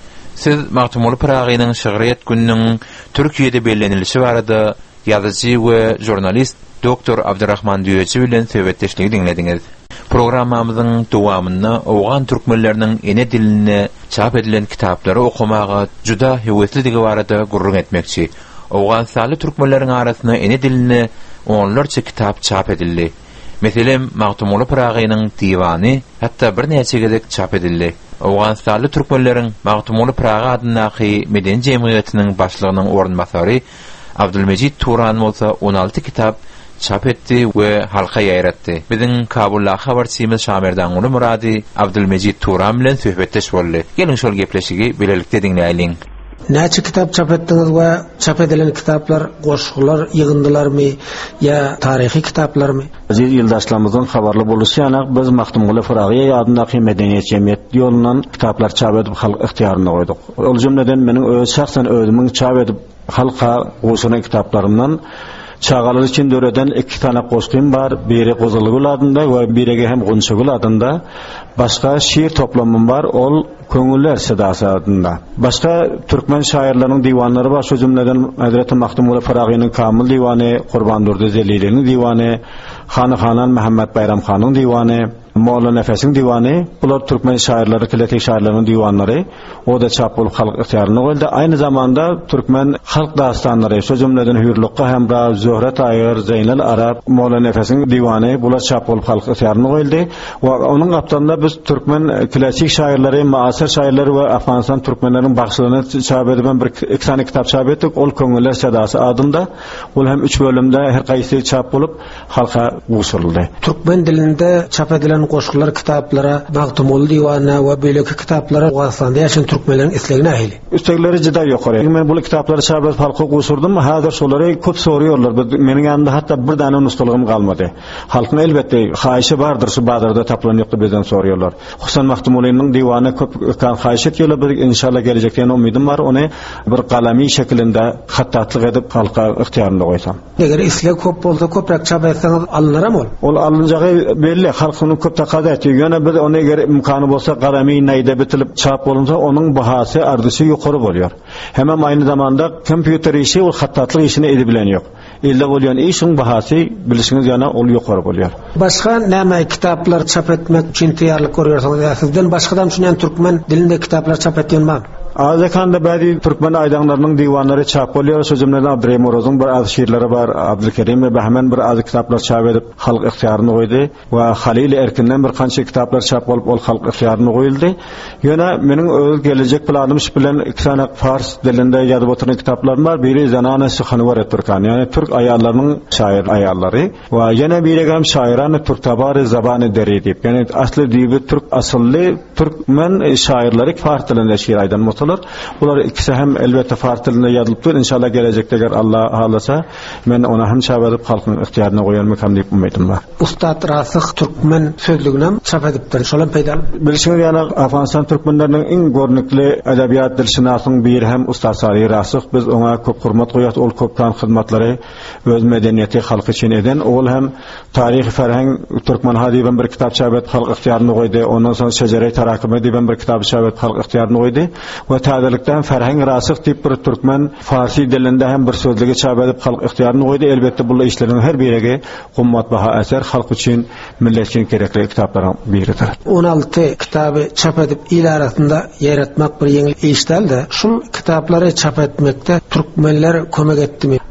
Siz Magtymul Piragynyň şygyryýet gününiň Türkiýede bellenilişi barada ýazyjy we jurnalist Dr. Abdurrahman Düýeci bilen söhbetdeşligi dinlediňiz. Programmamyzyň dowamynda owgan türkmenleriniň ene diline çap edilen kitaplary okumaga juda hewetli barada gurrun etmekçi. Owgan sally türkmenleriň arasyna ene diline onlarça kitap çap edildi. Meselem Magtymul Piragynyň diwany hatda bir näçe gezek çap edildi. Awganistany türkmenleriň Magtymul Piragy adynaky medeni jemgyýetiniň başlygynyň ornbasary Abdulmejid Turan bolsa 16 kitap çap etdi we halka ýaýratdy. Biziň Kabulla habarçymyz Şamerdan Uly Murady Abdulmejid Turan bilen söhbetdeş boldy. Gelin şol gepleşigi bilelikde dinleýäliň. Näçe kitap çap etdiňiz we çap edilen kitaplar goşgular ýygyndylarmy ýa taryhy kitaplarmy? Aziz ýyldaşlarymyzyň habarly boluşy ýanak biz Magtymul Piragy adynaky medeniýet jemgyýet ýolundan kitaplar çap edip halk ihtiýaryna goýduk. Ol jümleden meniň öz şahsen özümiň çap edip halka goşulan kitaplarymdan çağalar için döreden 2 tane goşgym bar. Biri Gozulgul adında we birege hem Gunçugul adında. Başka şiir toplamım var. Ol Köngüller Sedasy adında. Başka Türkmen şairlerining diwanlary bar. Şu jümleden Hazreti Magtymul Piragynyň Kamil diwany, Qurban Durdy Zeliliň diwany, Hanan Muhammed Bayram Xanyň diwany, Molla Nefesiň diwany, bular Türkmen şairleri, kiletek şairlerining diwanlary. O da çap bolup halk ihtiýaryna goýuldy. Aynı zamanda Türkmen halk dastanlary, şu jümleden Hürlükka hemra Zöhret Aýyr, Zeynel Arap, Molla Nefesiň diwany bular çap bolup halk ihtiýaryna goýuldy. We onuň aptanda biz Türkmen klasik şairleri, muasir şairleri we Afganistan türkmenlerining bagşylygyny çap edilen bir 2 tane kitap çap etdik. Ol Köngüller Sedasy adında. Ol hem 3 bölümde her gaýsy çap bolup halka goşuldy. Türkmen dilinde çap edilen goşgular kitaplara, Magtymul diwany we beýleki kitaplara Awganistanda ýaşaýan türkmenleriň islegine ähli. Üstegleri juda ýokary. Men bu kitaplary çap edip halka goşurdym. Häzir şolary köp soruyorlar. Meniň ýanymda hatda bir dana nustalygym galmady. Halkyň elbetde haýşy bardyr, şu bazarda taplanýakdy bizden soruyorlar. Husan Magtymulyň diwany köp haýşy etýärler. İnşallah gelecekde umydym bar, ony bir galamy şekilde hattatlyk edip halka ihtiýaryna goýsam. Eger isleg köp bolsa köprak çap etseňiz alınarmy ol? Ol alınjagy belli, halkyň köp takada etýär. Ýöne bir ony eger imkany bolsa galamy näýde bitilip çap bolunsa onuň bahasy ardysy ýokary bolýar. Hem aynı zamanda kompýuter işi ol hattatlyk işini edibilen ýok. Elde bolýan işiň bahasy bilişiňiz ýana ol ýokary bolýar. Başga näme kitaplar çap etmek üçin täýärlik görýärsiňiz? Sizden başgadan düşünen türkmen dilinde kitaplar çap etýänmi? Azakanda bäzi Türkmen aýdanlarynyň diwanlary çap bolýar. Şu jümleden Abdurrahim Morozyň bir az şiirleri bar, Abdulkerim we Bahman bir az kitaplar çap edip halk ihtiýaryna goýdy we Halil Erkinden bir kança kitaplar çap bolup ol halk ihtiýaryna goýuldy. Ýöne meniň öz gelecek planım bilen 2 tane fars dilinde ýazyp oturan kitaplarym bar. Biri Zanana Suhanwar Türkan, ýani türk aýallarynyň şair aýallary we ýene biri hem şairany Türk tabary zabany deri diýip, ýani asly diýip türk asylly türkmen şairleri fars dilinde şiir aýdan bular ikisi hem elbette fars dilinde ýazylypdyr. İnşallah gelecekde eger Allah halasa men ona hem çap edip halkyň ihtiýaryna goýarmyk hem diýip umydym bar. Ustad Rasyk türkmen sözlüginem çap edipdir. Şolan peýdal. Bilişiňiz ýa Afganistan türkmenleriniň iň görnekli edebiýat dilşinasyň biri hem Ustad Sari Rasyk. Biz ona köp hurmat goýat. Ol köp tan hyzmatlary öz medeniýeti halky üçin eden. Ol hem taryhy ferheng türkmen hadiben bir kitap çap edip halk ihtiýaryna goýdy. Ondan soň Şejere Tarakymy diýen bir kitap çap edip halk ihtiýaryna goýdy. We täzelikden Ferhang Rasyk diýip bir türkmen farsy dilinde hem bir sözlügi çap edip halk ihtiýaryna goýdy. Elbetde bu işleriň her birigi gymmat baha eser, halk üçin, millet üçin gerekli kitaplaryň biridir. 16 kitaby çap edip il arasynda ýaratmak bir ýeňil iş däldi. Şol kitaplary çap etmekde türkmenler kömek etdimi?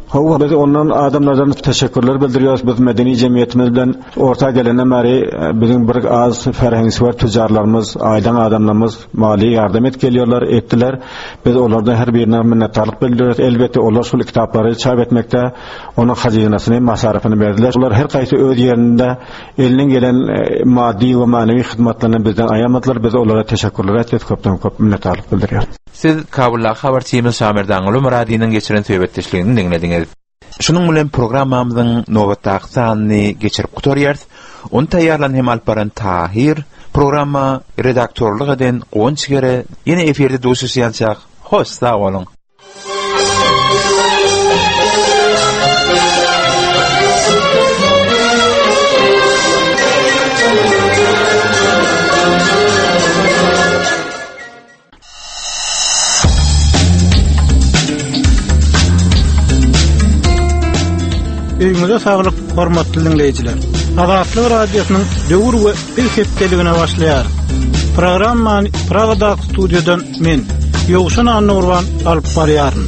Hawa biz ondan adamlardan teşekkürler bildiriyoruz. Biz medeni cemiyetimiz bilen orta gelene beri bizim bir az ferhengisi var, tüccarlarımız, aydan adamlarımız mali yardım geliyorlar, ettiler. Biz onlardan her birine minnettarlık bildiriyoruz. Elbette onlar şu kitapları çap etmekte, onun hazinasını, masarifini verdiler. Onlar her kayısı öz yerinde elinden gelen maddi ve manevi hizmetlerini bizden ayamadılar. Biz onlara teşekkürler ettik, köpten köp minnettarlık bildiriyoruz. Siz Kabulla habar tiyimiz Samirdanlı Muradinin geçiren söhbetleşliğini dinlediniz. Şunun bilen programmamızın novataq sanını geçirip kutoruyarız. Onu tayarlan hem alparan Tahir, programma redaktorluq eden Qonçgere yine efirde dostu yansaq. Hoş sağ olun. Öýüňize saglyk, hormatly dinleýijiler. Azatlyk radiosynyň döwür we ilk hepdeligine başlaýar. Programma Pragada studiodan men Ýowşan Annurwan alyp barýaryn.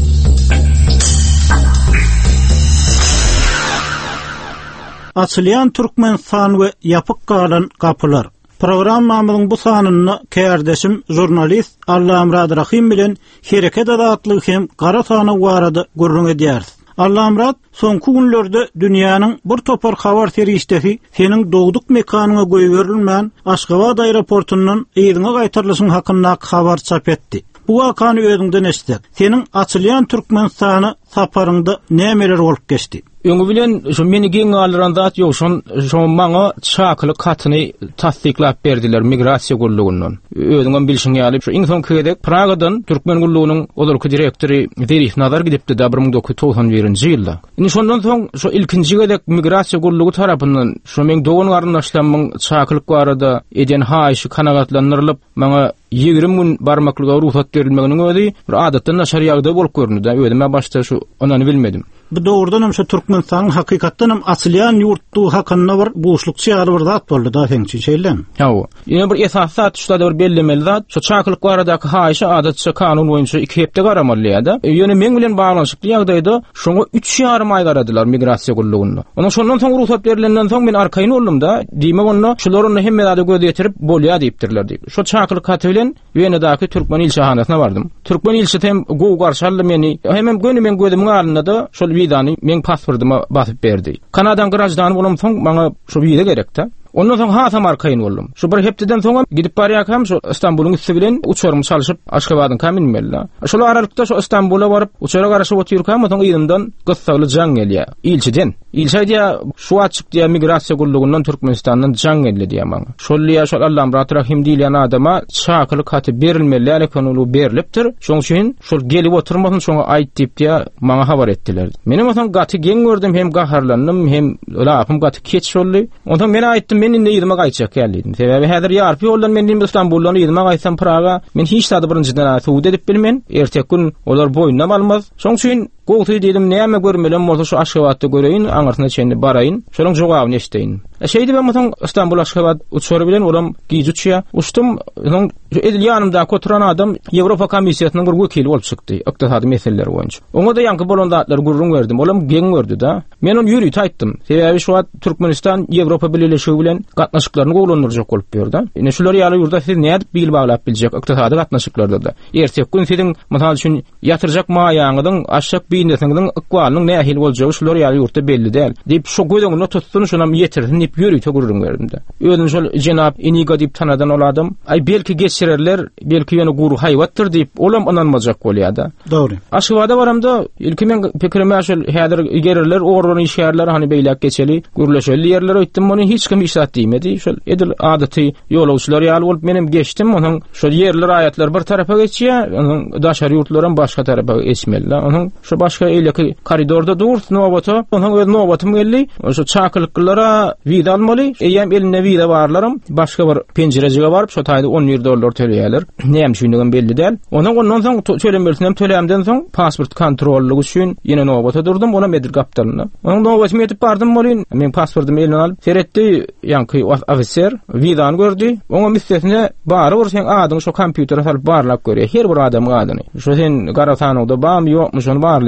Açylýan Türkmenistan we ýapyk galan gapylar. Programmamyzyň bu sanyny kärdeşim jurnalist Allamrad Rahim bilen Hereket Azatlyk hem Gara sany barada gurrun edýäris. Allamrad, soňky günlerde dünýäniň bir topar habar serişdesi seniň dogduk mekanyna goýberilmän Aşgabat aeroportundan ýerine gaýtarylyşyň hakynda habar çap etdi. Bu wakany özüňden eşitdik. Seniň açylýan Türkmenistany saparyňda nämeler bolup geçdi? Öňü bilen şu meni geň alyran zat ýokşun şu maňa çaklyk katyny tasdiklap berdiler migrasiýa gullugyndan. Özüňden bilşiň ýalyp şu iň soňky gedek Pragadan Türkmen gullugynyň olarky direktori Zerif Nazar gidipdi 1991-nji ýylda. Indi şondan soň şu ilkinji gedek migrasiýa gullugy tarapyndan şu men dogan garyndaşlarymyň çaklyk barada eden haýyşy kanagatlandyrylyp maňa 20 gün barmaklyga ruhsat berilmeginiň özi bir adatdan naşar ýagdaý bolup göründi. Özüme başda şu onany bilmedim. Bu doğrudan hem şu Türkmenistan hakikaten hem asliyan yurttu hakkında bir boşluk çağrı bir zat boldu da sen şeylen. Hawa. Ýene bir esasat şurada bir bellemeli zat. Şu çaklyk baradaky haýyşy adatça kanun boýunça 2 hepde garamalýa-da. Ýene men bilen baglanşykly ýagdaýda şoňa 3,5 ay garadylar migrasiýa gullugynda. Onuň şondan soň ruhsat berilenden soň men arkaýyn oldum da, diýme onu şolaryny hemme de göz ýetirip bolýa diýipdirler diýip. Şu çaklyk katy bilen Ýene-däki Türkmen ilçehanasyna bardym. Türkmen ilçesi hem gowy garşarly meni. Hemem gönümen gözümiň alynda şol widany men pasportyma basyp berdi. Kanadan grajdany bolam soň maňa şu wida gerekdi. Ondan soň hasam arkaýyn boldum. Şu bir hepdeden soň gidip barýakam şu Istanbulyň üstü bilen uçarym çalyşyp Aşgabatyň kaminmeli. Şol aralykda şu Istanbula baryp uçara garaşyp oturýarkam, soň ýerimden gyssaly jaň gelýär. İlçiden. İlçede şu açyk diýär migrasiýa gullugyndan Türkmenistandan jaň geldi diýär maňa. Şol ýa şol Allamrat Rahim diýilen adama çaklyk katy berilmeli, ýa-ni berilipdir. Şoň üçin şol gelip oturmasyn şoňa aýt diýip diýär maňa habar etdiler. Menim otaň gaty geň gördüm, hem gaharlandym, hem lapym gaty keç boldy. Ondan men aýtdym men indi ýerime gaýtjak geldim. Sebäbi häzir ýarpy ýoldan men indi Istanbuldan ýerime gaýtsam Praga, men hiç taýda birinjiden suwd edip bilmen. Ertek gün olar boýundan almaz. Şoň üçin gowy diýdim, näme görmelem bolsa şu Aşgabatda göreýin, aňarsyna çenli baraýyn, şonuň jogabyny eşdeýin. Şeýdi ben mutan İstanbul Aşgabat uçary bilen olam giýjüçýä uçdum. Soň edil ýanymda oturan adam Ýewropa Komissiýasynyň bir wekili bolup çykdy, ykdysady meseleler boýunça. Oňa da ýanky bolandatlar gurrun berdim. Olam geň gördü da. Men onu ýürüýt aýtdym. Sebäbi şu wagt Türkmenistan Ýewropa Birleşigi bilen gatnaşyklaryny gowlandyrjak bolup berdi. Ine şular ýaly ýurda siz näde bil baglap biljek ykdysady gatnaşyklarda da. Ertek gün siziň mysal üçin ýatyrjak maýaňyň aşak biýnesiňiň ykwalynyň nähil boljagy şular ýaly ýurtda belli däl. Diýip şu gödüňi tutdun şonam ýetirdim diýip ýürüýt gurrun berdim de. Özüm şol jenap Inigo diýip tanadan oladym. Ay belki geçirerler, belki ýöne guru haýwatdyr diýip olam ananmajak bolýar-da. Dogry. Aşgabatda baramda ilki men pikirime şol häzir gererler, oğrun işgärler hani beýlek geçeli, gürleşeli ýerler öýtdim, muny hiç kim işat diýmedi. Şol edil adaty ýolawçylar ýaly bolup menem geçdim, onuň şol ýerler aýatlar bir tarafa geçýär, onuň daşary ýurtlaryň başga tarafa geçmeli. Onuň şu başga eýleki koridorda dursun nowata, onuň öz nowatym geldi. Şu çakylyklara wida almaly. Eýem eline wida barlarym, başga bir penjerejige baryp şu taýda $10 töleýärler. Näme düşündigim belli däl. Ondan soň tölembersinem tölemden soň pasport kontrollygy üçin ýene nowata durdum, ona medir gapdalyna. Onuň nowatymy etip bardym bolyn. Men pasportymy eline alyp seretdi, ýanky ofisier widany gördi. Oňa müstesine bary bir sen adyň şu kompýutere salyp barlap görýär. Her bir adam adyny. Şu sen garatanyňda bam ýokmy şonu barlaýan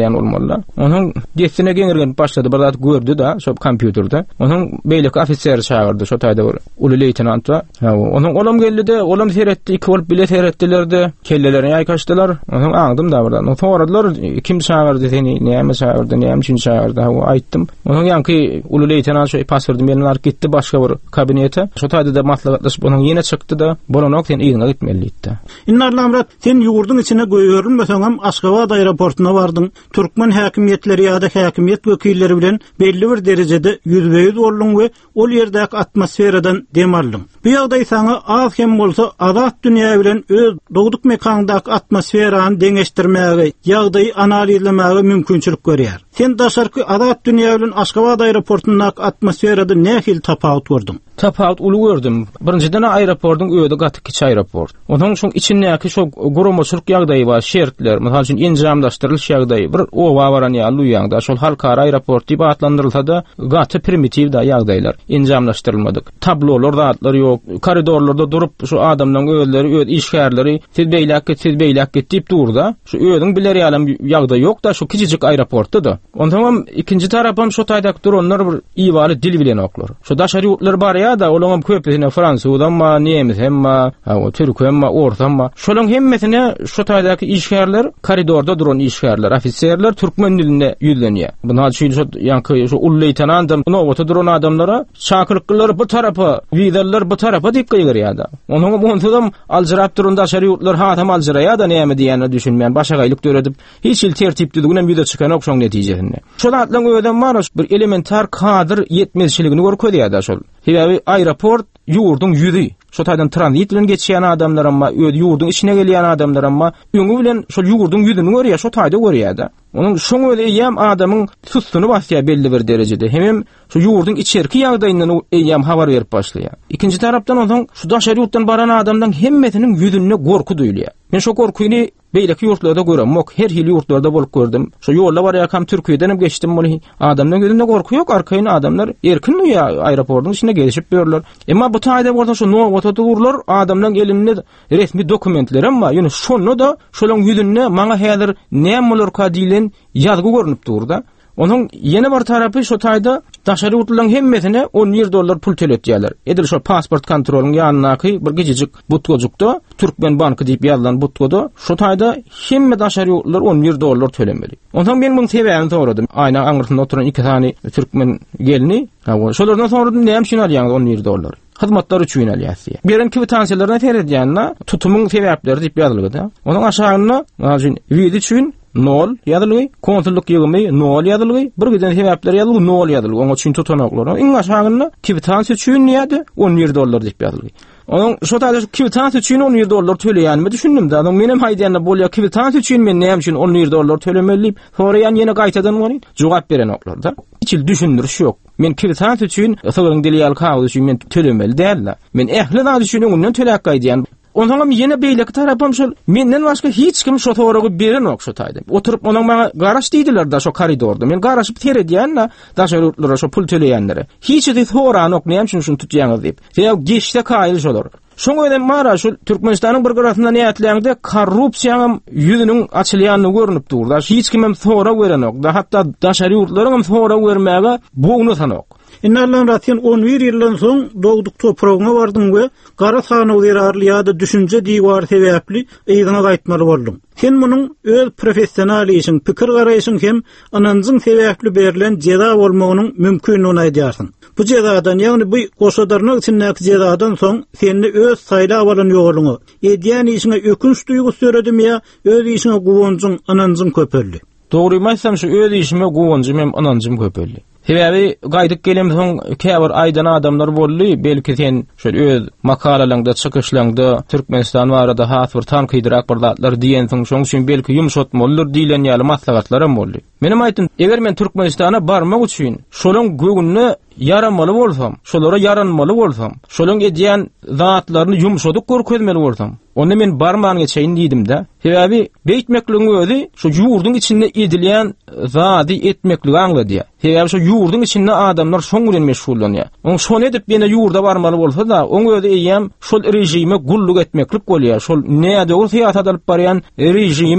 bilýän bolmalylar. Onuň geçsine geňirgen başlady bir zat gördü da şo kompýuterде. Onuň beýleki ofisier çağırdy şo taýda bir uly leytenant we onuň olam geldi-de olam seretdi, iki bolup bile seretdiler-de, kellelerini aýkaşdylar. Onuň aňdym da birden. Soradylar kim çağırdy seni, näme çağırdy, näme üçin çağırdy? Aýtdym. Onuň ýanky uly leytenant şo passwordy menden alyp gitdi başga bir kabinete. Şo taýda da maslahatlaşyp onuň ýene çykdy da bolanok sen ýygyna gitmeliýdi. İnnar Lamrat, sen ýurdun içine göýürülmeseňem Aşgabat aeroportuna bardyň. Türkmen häkimetleri ýa-da häkimet wekilleri bilen belli bir derejede ýüzbeýüz boldun we ol ýerdäki atmosferadan dem aldyň. Bu ýagdaý saňa az hem bolsa azat dünýä bilen öz dogduk mekandaky atmosferany deňeşdirmäge, ýagdaýy analizlemäge mümkinçilik görýär. Sen daşarky azat dünýä bilen Aşgabat aeroportundaky atmosferada nähil tapawut gördüň? Tapawut uly gördüm. Birinciden aeroportun öýde gaty kiçi aeroport. Onuň şoň içindäki şo goromoçluk ýagdaýy bar, şertler, mysal üçin enjamlaşdyrylyş ýagdaýy, bir owa baran ýaly ýagdaý, şol halkara aeroport diýip atlandyrylsa-da gaty primitiv da ýagdaýlar enjamlaşdyrylmadyk. Tablolar, zatlar ýok, koridorlarda durup şu adamlaryň öýleri, öz işgärleri siz beýlek git diýip durda. Şu öýüň bileri ýalym ýagdaý ýok da şu kiçijik aeroportda da. Ondan ikinji tarapam şu taýdak duranlar bir iwaly dil bilen oklar. Şu daşary ýurtlar bar da olaňam köpüsine Fransuzdan ma, nemis hemma, türk hemma, ortamma. Şolaň hemmesine şu taýdaky işgärler, koridorda duran işgärler, ofisierler türkmen dilinde ýüzlenýär. Buna şu ýanky şu uly leytenantym, nowata duran adamlara şakyrlyklary bu tarapa, widerler bu tarapa diýip gyrýar da. Onuň montam aljyrap duran daşary ýurtlar hatam aljyraya da näme diýeni düşünmän, başa gaýlyk döredip, hiç il tertipdiliginden ýüze çykan okşoň netijesinde. Şol atlaň öýden bar bir elementar kadr ýetmezçiligini görkezýär da şol. Hibabi aeroport ýurdun ýüzi. Şo taýdan transit bilen geçýän adamlar amma ýurdun içine gelýän adamlar amma öňü bilen şol ýurdun ýüzini görýär, şo taýda görýär da. Onuň şoň öýle ýam adamyň sustuny basýar belli bir derejede. Hem şu ýurdun içerki ýagdaýyndan ýam habar berip başlaýar. Ikinji tarapdan onuň şu daşary ýurtdan baran adamdan hemmetiniň ýüzünde gorku duýulýar. Men şo gorkuny beýleki ýurtlarda göremok, her hili ýurtlarda bolup gördüm. Şo ýolda barýakam Türkiýeden geçdim bolu adamdan gözünde gorku ýok, arkaýyna adamlar erkin ýa aeroportun içine gelişip berler. Emma bu taýda bolsa şo nowata durlar adamdan elinde resmi dokumentler amma ýöne şonu da şolaň ýüzünde maňa häzir näme bolar ka diýilen ýazgy görünüp durda. Onuň ýene bir tarapy şo taýda daşary ýurtlaryň hemmesine $10 pul töletýärler. Edil şo pasport kontrolynyň ýanynaky bir gijijik butgojukda Türkmen banky diýip ýazylan butgoda şo taýda hemme daşary ýurtlar $10 tölemeli. Ondan men bunu sebäbini soradym. Aýna aňyrtynda oturan iki tane Türkmen gelini, şolardan sonra näme üçin alýan $10? Hyzmatlar üçin alýasy. Beren kwitansiýalaryna feredýänna tutumyň sebäpleri diýip ýazylýar. Onuň aşagyna wizi üçin 0 ýazylgy, konsulluk ýygymy 0 ýazylgy, bir giden sebäpleri ýazylgy 0 ýazylgy. Oňa üçin tutanaklar. Iň aşagyna kwitansiýa üçin ýa-da $10 diýip ýazylgy. Onuň şo taýda kwitansiýa üçin $10 töleýänmi düşündim da. Onuň menem haýdýanda bolýar kwitansiýa üçin men näme üçin $10 tölemeli? Soraýan ýene gaýtadan bolan jogap beren oklarda. Hiç düşündürüş ýok. Men kwitansiýa üçin soňraň dilýal kagaz üçin men tölemeli däl. Men ähli zat üçin onuň tölek gaýdýan. Ondan ýene beýleki tarapam şol menden başga hiç kim şo toragy beren ok şo taýda. Oturup onuň maňa garaş diýdiler da şo koridorda. Men garaşyp teredýän da şo şo pul töleýänlere. Hiç de toran ok näme üçin şunu tutýaňyz diýip. Ýa geçde kaýyl şolar. Şoň öýden mara şu Türkmenistanyň bir garasynda näýetleýände korrupsiýanyň ýüzüniň açylýanyny görünüp durda. Hiç kim hem tora beren ok. Da hatda daşary ýurtlaryň tora bermäge bugny sanok. İnnalan ratyan 11 ýyldan soň dogduk topragyna bardyň we gara sanaw zerarly ýa-da düşünje diýwar sebäpli ýygyna gaýtmaly boldum. Sen munyň öz professional işiň, pikir garaýyşyň hem ananjyň sebäpli berilen jeda bolmagynyň mümkinligini aýdýarsyň. Bu jedadan ýagny bu goşadarnyň içindäki jedadan soň seni öz saýla bolan ýoluňy, edýän işiňe ökünç duýgusy öredimi ýa öz işiňe guwunjyň, ananjyň köpeldi. Dogry maýsam şu öz işime guwunjym hem ananjym köpeldi. Sebebi gaýdyk gelim soň käbir aýdan adamlar boldy, belki sen şol öz makalalaryňda, çykyşlaryňda Türkmenistan barada hasbyr tankydyrak bir zatlar diýen soň şoň üçin belki ýumşatmalydyr diýilen ýaly maslahatlarym boldy. Menem aýtdym, eger men Türkmenistana barmak üçin şolaň göwünni yaramaly bolsam, şolara yaranmaly bolsam, şolaň edýän zatlaryny ýumşadyk görkezmeli bolsam, onda men barmagyny geçeýin diýdim-de. Sebebi beýtmekligiň özi şu ýurdun içinde edilýän zady etmekligi aňlady. Sebebi şu ýurdun içinde adamlar şoň bilen meşgullanýar. Oň şonu edip ýene ýurda barmaly bolsa da, oň özi eýem şol rejime gulluk etmeklik bolýar. Şol näde ol syýasat alyp barýan rejimiň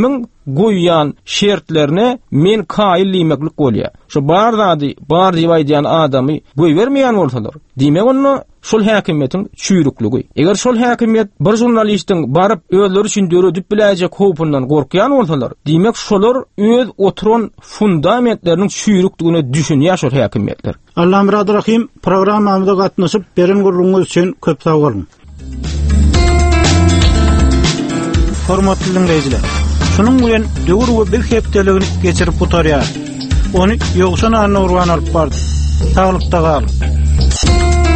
goýýan şertlerine men kail diýmeklik bolýar. Şu bar diýip aýdýan adamy goý bermeýän bolsalar, diýmek onu şol häkimetin çüýrükligi. Eger şol häkimet bir jurnalistiň baryp özleri üçin döredip biläjek howpundan gorkýan bolsalar, diýmek şolar öz oturan fundamentleriniň çüýrükligine düşünýär şol häkimetler. Allahym Rahim programmamyza gatnaşyp beren gurrunňyz üçin köp sag bolun. Hormatly dinleyijiler, şunun bilen döwür we bir hepdeligini geçirip butarýar. Onu ýogşan anna urwan alyp bardy. Taglykda galyp.